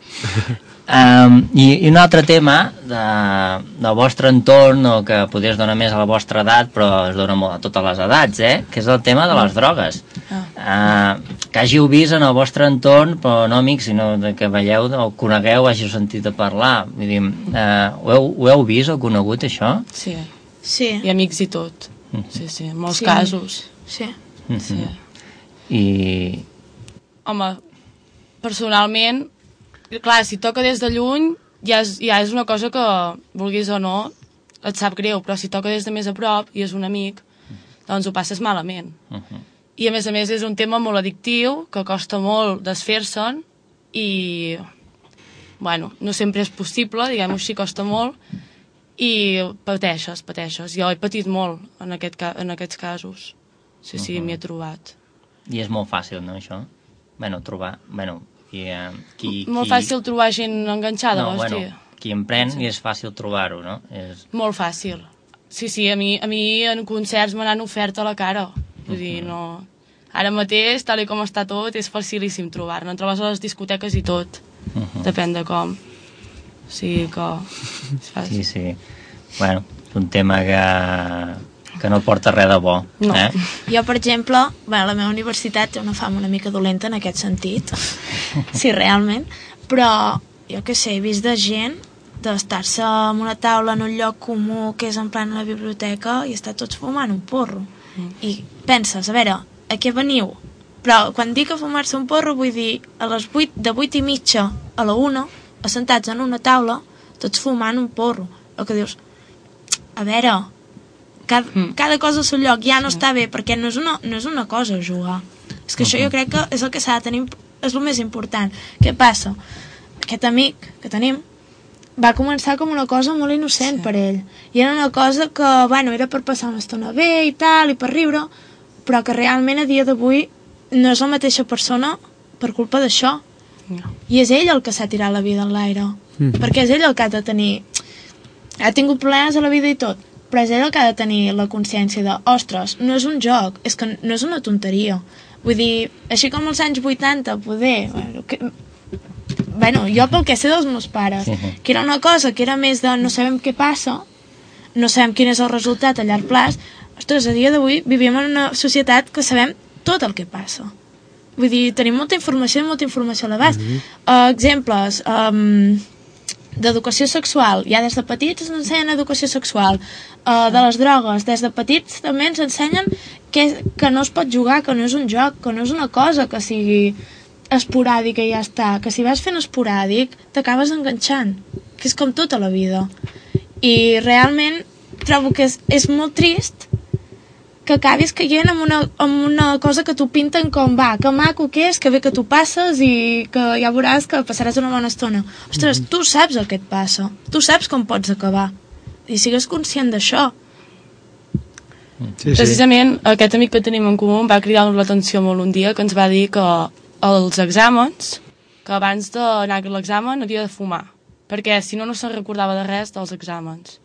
Um, i, I un altre tema de, del vostre entorn, o que podries donar més a la vostra edat, però es dona molt a totes les edats, eh? Que és el tema de les drogues. Uh, que hàgiu vist en el vostre entorn, però no amics, sinó de que veieu o conegueu, hàgiu sentit a parlar. Vull dir, uh, ho, heu, ho heu vist o conegut, això? Sí. Sí. I amics i tot. Sí, sí, en molts Sí. casos. Sí. Sí. I... Home, personalment, clar, si toca des de lluny, ja és, ja és una cosa que, vulguis o no, et sap greu, però si toca des de més a prop i és un amic, doncs ho passes malament. Uh -huh. I a més a més és un tema molt addictiu, que costa molt desfer-se'n, i, bueno, no sempre és possible, diguem-ho així, costa molt, i pateixes, pateixes. Jo he patit molt en, aquest, ca- en aquests casos. Sí, sí, Uh-huh. m'hi he trobat. I és molt fàcil, no, això? Bueno, trobar... Bueno, qui, eh, qui, Molt qui... fàcil trobar gent enganxada, no, vols bueno, dir? qui emprèn i és fàcil trobar-ho, no? És... Molt fàcil. Sí, sí, a mi, a mi en concerts me n'han ofert a la cara. Vull dir, no... Ara mateix, tal i com està tot, és facilíssim trobar-ne. En trobes a les discoteques i tot. Uh -huh. Depèn de com. O sigui que... És fàcil. Sí, sí. Bueno, és un tema que, que no porta res de bo. No. Eh? Jo, per exemple, bueno, la meva universitat té una fama una mica dolenta en aquest sentit, sí, realment, però jo què sé, he vist de gent d'estar-se en una taula en un lloc comú que és en plan a la biblioteca i estar tots fumant un porro. Mm. I penses, a veure, a què veniu? Però quan dic a fumar-se un porro vull dir a les vuit, de vuit i mitja a la una, assentats en una taula, tots fumant un porro. El que dius, a veure, cada, mm. cada cosa al seu lloc ja no està bé, perquè no és una, no és una cosa jugar. És que uh -huh. això jo crec que és el que s'ha de tenir, és el més important. Què passa? Aquest amic que tenim va començar com una cosa molt innocent sí. per ell. I era una cosa que, bueno, era per passar una estona bé i tal, i per riure, però que realment a dia d'avui no és la mateixa persona per culpa d'això. No. I és ell el que s'ha tirat la vida en l'aire. Mm. Perquè és ell el que ha de tenir... Ha tingut problemes a la vida i tot, però és ell el que ha de tenir la consciència de, ostres, no és un joc, és que no és una tonteria. Vull dir, així com als anys vuitanta, poder... Bueno, que, bueno jo pel que sé dels meus pares, que era una cosa que era més de no sabem què passa, no sabem quin és el resultat a llarg plaç, ostres, a dia d'avui vivim en una societat que sabem tot el que passa. Vull dir, tenim molta informació i molta informació a l'abast. Mm-hmm. uh, exemples um, d'educació sexual, ja des de petits ens ensenyen educació sexual, uh, de les drogues, des de petits també ens ensenyen que, que no es pot jugar, que no és un joc, que no és una cosa que sigui esporàdica i ja està, que si vas fent esporàdic t'acabes enganxant, que és com tota la vida. I realment trobo que és, és molt trist que acabis caient en una, en una cosa que t'ho pinten com, va, que maco que és, que bé que tu passes i que ja veuràs que passaràs una bona estona. Ostres, tu saps el que et passa, tu saps com pots acabar, i sigues conscient d'això. Sí, sí. Precisament aquest amic que tenim en comú va cridar l'atenció molt un dia, que ens va dir que els exàmens, que abans d'anar a l'examen havia de fumar, perquè si no no se'n recordava de res dels exàmens.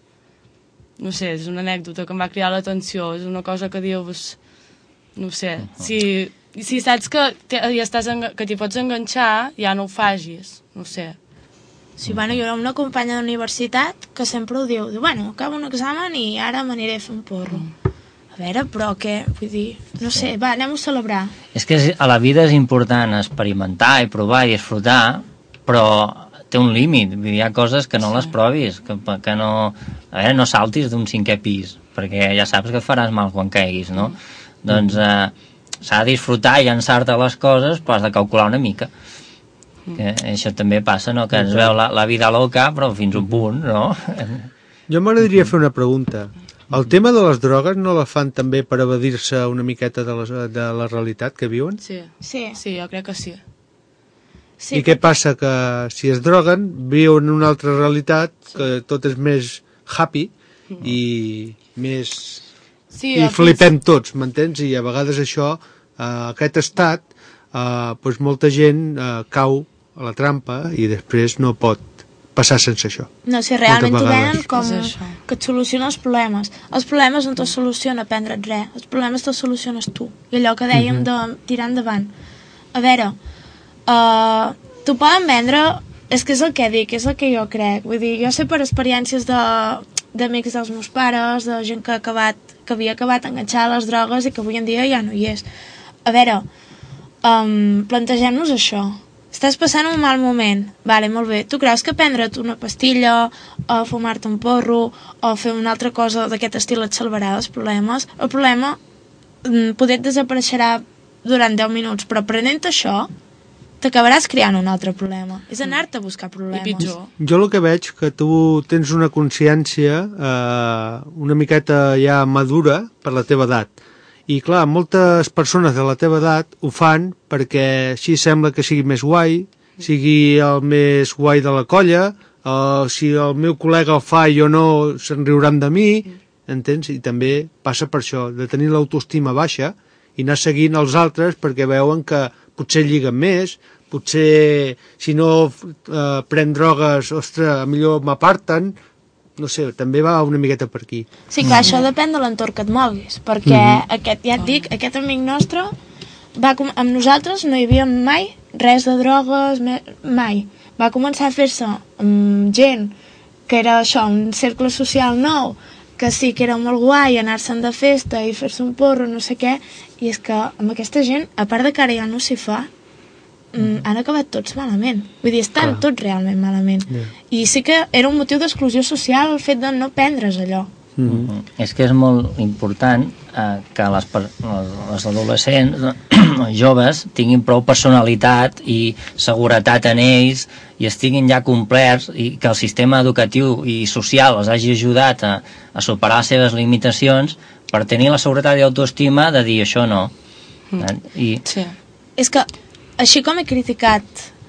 No sé, és una anècdota que em va cridar l'atenció, és una cosa que dius, no sé, si, si saps que ja estàs que t'hi pots enganxar, ja no ho facis, no sé. Sí, bueno, jo era una companya de universitat que sempre ho diu, diu, bueno, acabo un examen i ara m'aniré a fer un porro. A veure, però què? Vull dir, no sé, va, anem a celebrar. És que a la vida és important experimentar i provar i disfrutar, però té un límit, hi ha coses que no les provis, que, que no, a veure, no saltis d'un cinquè pis, perquè ja saps que et faràs mal quan caiguis, no? Mm. Doncs eh, s'ha de disfrutar i llançar-te les coses, però has de calcular una mica. Mm. Que això també passa, no? Que ens veu la, la vida loca, però fins un punt, no? Jo m'agradaria fer una pregunta. El tema de les drogues no la fan també per evadir-se una miqueta de la, de la realitat que viuen? Sí, sí, sí, jo crec que sí. Sí, I què passa? Que si es droguen, viuen una altra realitat, que tot és més happy i més... Sí, i flipem tots, m'entens? I a vegades això, eh, aquest estat, eh, doncs molta gent eh, cau a la trampa i després no pot passar sense això. No, si realment t'ho venen com que et soluciona els problemes. Els problemes no te'ls soluciona prendre't res, els problemes te'ls soluciones tu. I allò que dèiem de tirar endavant. A veure... Uh, t'ho poden vendre, és que és el que dic, és el que jo crec, vull dir, jo sé per experiències de, d'amics dels meus pares, de gent que, ha acabat, que havia acabat enganxada a les drogues i que avui en dia ja no hi és. A veure, um, plantegem-nos això, estàs passant un mal moment, vale, molt bé, tu creus que prendre't una pastilla o fumar-te un porro o fer una altra cosa d'aquest estil et salvarà dels problemes? El problema um, poder et desapareixerà durant deu minuts, però prenent això t'acabaràs creant un altre problema. És anar-te a buscar problemes. I pitjor. Jo el que veig que tu tens una consciència eh, una miqueta ja madura per la teva edat. I clar, moltes persones de la teva edat ho fan perquè així sembla que sigui més guai, sigui el més guai de la colla, o si el meu col·lega el fa i jo no, se'n riuran de mi, entens? I també passa per això, de tenir l'autoestima baixa i anar seguint els altres perquè veuen que potser lliguen més, potser si no eh, pren drogues, ostres, millor m'aparten, no sé, també va una miqueta per aquí. Sí, clar, mm. això depèn de l'entorn que et moguis, perquè mm-hmm. aquest, ja et dic, aquest amic nostre, va com... amb nosaltres no hi havia mai res de drogues, mai. Va començar a fer-se amb gent que era això, un cercle social nou, que sí que era molt guai anar-se'n de festa i fer-se un porro, no sé què, i és que amb aquesta gent, a part de que ara ja no s'hi fa, mm, han acabat tots malament. Vull dir, estan Clar. tots realment malament. Yeah. I sí que era un motiu d'exclusió social el fet de no prendre's allò. Mm-hmm. És que és molt important eh, que les, les adolescents, els joves, tinguin prou personalitat i seguretat en ells i estiguin ja complerts i que el sistema educatiu i social els hagi ajudat a, a superar les seves limitacions per tenir la seguretat i autoestima de dir això no. Mm. I... Sí. És que així com he criticat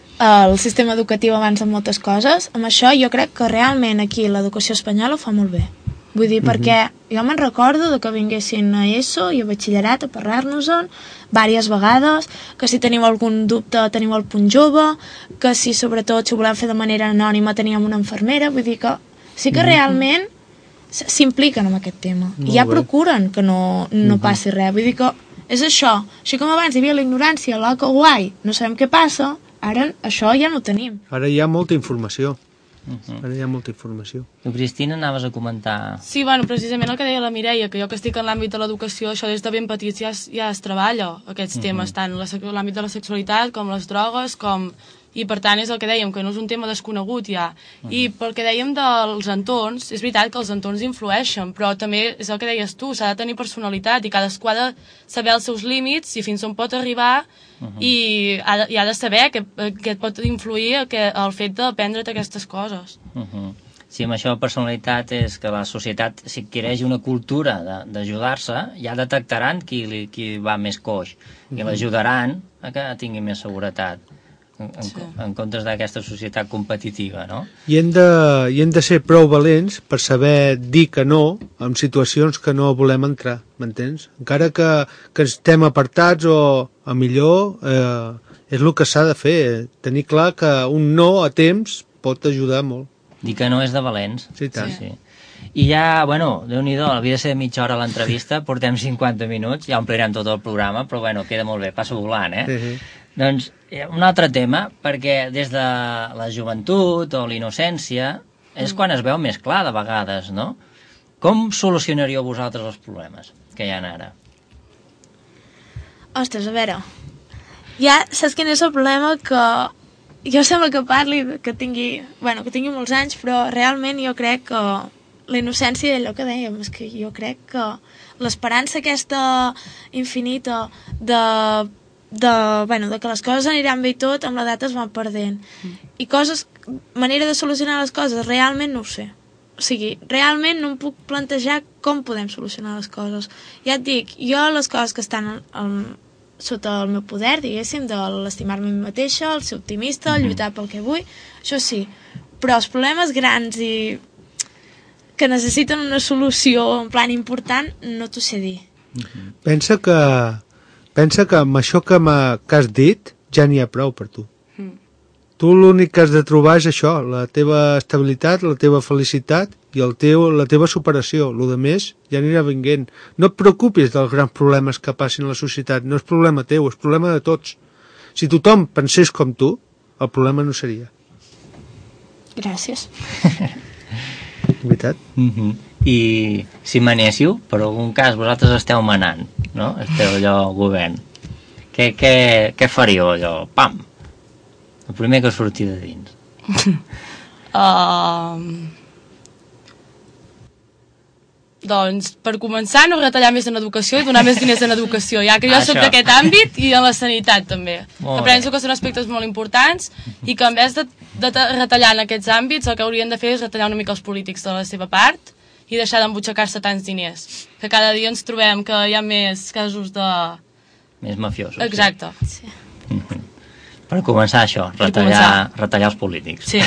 el sistema educatiu abans en moltes coses, amb això jo crec que realment aquí l'educació espanyola ho fa molt bé. Vull dir, perquè mm-hmm. jo me'n recordo de que vinguessin a ESO i a batxillerat a parlar-nos-en diverses vegades, que si teniu algun dubte teniu el punt jove, que si sobretot si ho volem fer de manera anònima teníem una infermera, vull dir que sí que realment s'impliquen en aquest tema. Molt I ja bé. procuren que no, no passi res. Vull dir que és això. Així com abans hi havia la ignorància, la que guai, no sabem què passa, ara això ja no ho tenim. Ara hi ha molta informació. Uh-huh. Ara hi ha molta informació. Tu, Cristina, anaves a comentar... Sí, bueno, precisament el que deia la Mireia, que jo que estic en l'àmbit de l'educació, això des de ben petits ja, es- ja es treballa, aquests Mhm. temes, tant la sec- l'àmbit de la sexualitat com les drogues, com... I per tant és el que dèiem, que no és un tema desconegut ja. I pel que dèiem dels entorns, és veritat que els entorns influeixen, però també és el que deies tu, s'ha de tenir personalitat i cadascú ha de saber els seus límits i fins on pot arribar i, ha de, i ha de saber que, que et pot influir que, el fet d'aprendre't aquestes coses. Uh-huh. Sí, amb això de personalitat és que la societat, si adquireix una cultura de- d'ajudar-se, ja detectaran qui, li, qui va més coix i l'ajudaran a que tingui més seguretat en, en, Sí. en comptes d'aquesta societat competitiva, no? I hem, de, I hem de ser prou valents per saber dir que no en situacions que no volem entrar, m'entens? Encara que, que estem apartats o a millor eh, és el que s'ha de fer, tenir clar que un no a temps pot ajudar molt. Dir que no és de valents. Sí, tant. Sí. I ja, bueno, Déu-n'hi-do, havia de ser de mitja hora l'entrevista, portem cinquanta minuts, ja omplirem tot el programa, però bueno, queda molt bé, passa volant, eh? Sí, sí. Doncs eh, un altre tema, perquè des de la joventut o l'innocència és quan es veu més clar de vegades, no? Com solucionaríeu vosaltres els problemes que hi ha ara? Ostres, a veure, ja saps quin és el problema? Que jo sembla que parli, que tingui, bueno, que tingui molts anys, però realment jo crec que la innocència, allò que dèiem, és que jo crec que l'esperança aquesta infinita de, de, bueno, de que les coses aniran bé i tot, amb l'edat es van perdent. I coses, manera de solucionar les coses, realment no ho sé. O sigui, realment no em puc plantejar com podem solucionar les coses. Ja et dic, jo les coses que estan en, en, sota el meu poder, diguéssim, de l'estimar-me a mi mateixa, el ser optimista, el lluitar pel que vull, això sí. Però els problemes grans i que necessiten una solució en plan important, no t'ho sé dir. Pensa que, pensa que amb això que, m'ha- que has dit ja n'hi ha prou per tu. Mm. Tu l'únic que has de trobar és això, la teva estabilitat, la teva felicitat i el teu, la teva superació. Lo de més ja anirà vinguent. No et preocupis dels grans problemes que passin a la societat. No és problema teu, és problema de tots. Si tothom pensés com tu, el problema no seria. Gràcies. Veritat? Uh-huh. I si manéssiu, per algun cas vosaltres esteu manant, no? Esteu allò al govern. Què, què, què faríeu allò? Pam! El primer que surti de dins. Uh, doncs, per començar, no retallar més en educació i donar més diners en educació, ja que jo Això. soc d'aquest àmbit i en la sanitat també. Molt Que bé. penso que són aspectes molt importants i que en vez de, de ta- retallar en aquests àmbits, el que haurien de fer és retallar una mica els polítics de la seva part i deixar d'embutxacar-se tants diners. Que cada dia ens trobem que hi ha més casos de... Més mafiosos. Exacte. Sí. Sí. Uh-huh. Per començar això, Per retallar, començar. retallar els polítics. Sí.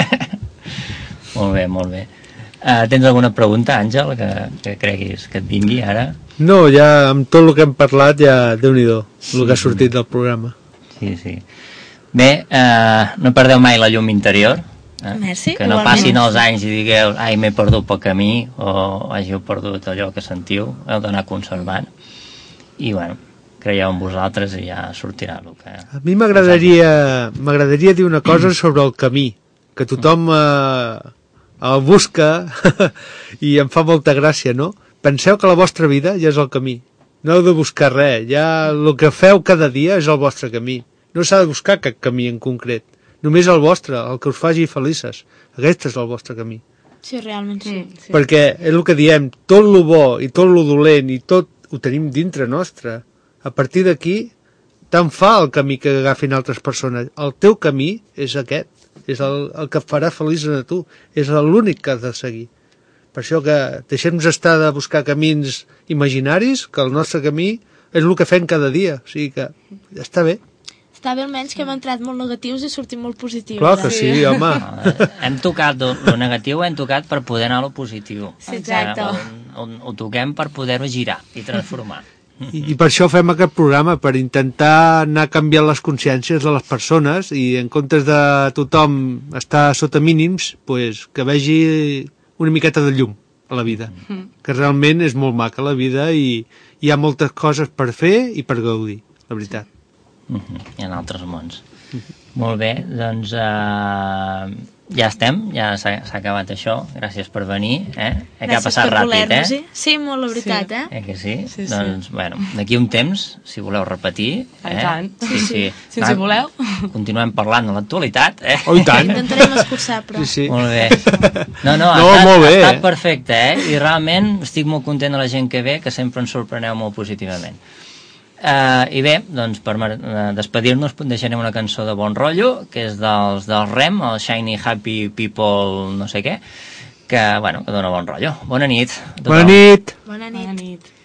Molt bé, molt bé. Uh, tens alguna pregunta, Àngel, que, que creguis que et vingui ara? No, ja amb tot el que hem parlat, ja Déu-n'hi-do, el que ha sortit del programa. Sí, sí. Bé, uh, no perdeu mai la llum interior. Eh? Merci, Que no igualment. passin els anys i digueu, ai, m'he perdut pel camí, o hàgiu perdut allò que sentiu, heu d'anar conservant. I, bueno, creieu en vosaltres i ja sortirà el que... A mi m'agradaria m'agradaria dir una cosa sobre el camí, que tothom eh, el busca i em fa molta gràcia, no? Penseu que la vostra vida ja és el camí. No heu de buscar res, ja el que feu cada dia és el vostre camí. No s'ha de buscar cap camí en concret. Només el vostre, el que us faci felices. Aquest és el vostre camí. Sí, realment sí. Mm, sí. Perquè és el que diem, tot lo bo i tot lo dolent i tot ho tenim dintre nostre. A partir d'aquí, tant fa el camí que agafin altres persones. El teu camí és aquest, és el, el que et farà feliç a tu, és l'únic que has de seguir. Per això que deixem-nos estar de buscar camins imaginaris, que el nostre camí és el que fem cada dia, o sigui que està bé. Està bé almenys que hem entrat molt negatius i sortim molt positius. Clar que eh? sí, home. Eh, hem tocat lo, lo negatiu, hem tocat per poder anar a lo positiu. Sí, exacte. On, on, ho toquem per poder-ho girar i transformar. I, I per això fem aquest programa, per intentar anar canviant les consciències de les persones i en comptes de tothom estar sota mínims, pues, que vegi una miqueta de llum. a la vida. Que realment és molt maca la vida i hi ha moltes coses per fer i per gaudir, la veritat. Hi ha altres mons. Molt bé, doncs uh, ja estem, ja s'ha acabat això. Gràcies per venir, eh? Eh que ha passat ràpid, eh? Sí, molt, la veritat, sí. eh? Eh que sí? Sí, sí. Doncs, bueno, d'aquí un temps, si voleu repetir... I eh? tant. Sí, sí. Si ens hi voleu. Continuem parlant de l'actualitat, eh? Oh, i tant! Intentarem escurçar, però... Sí, sí. Molt bé. No, no, ha, No, estat, molt bé, ha estat eh? perfecte, eh? I realment estic molt content de la gent que ve, que sempre ens sorpreneu molt positivament. Uh, I bé, doncs per uh, despedir-nos deixarem una cançó de bon rotllo, que és dels del Rem, el Shiny Happy People no sé què, que, bueno, que dona bon rotllo. Bona nit a tothom. Bona nit! Bona nit. Bona nit.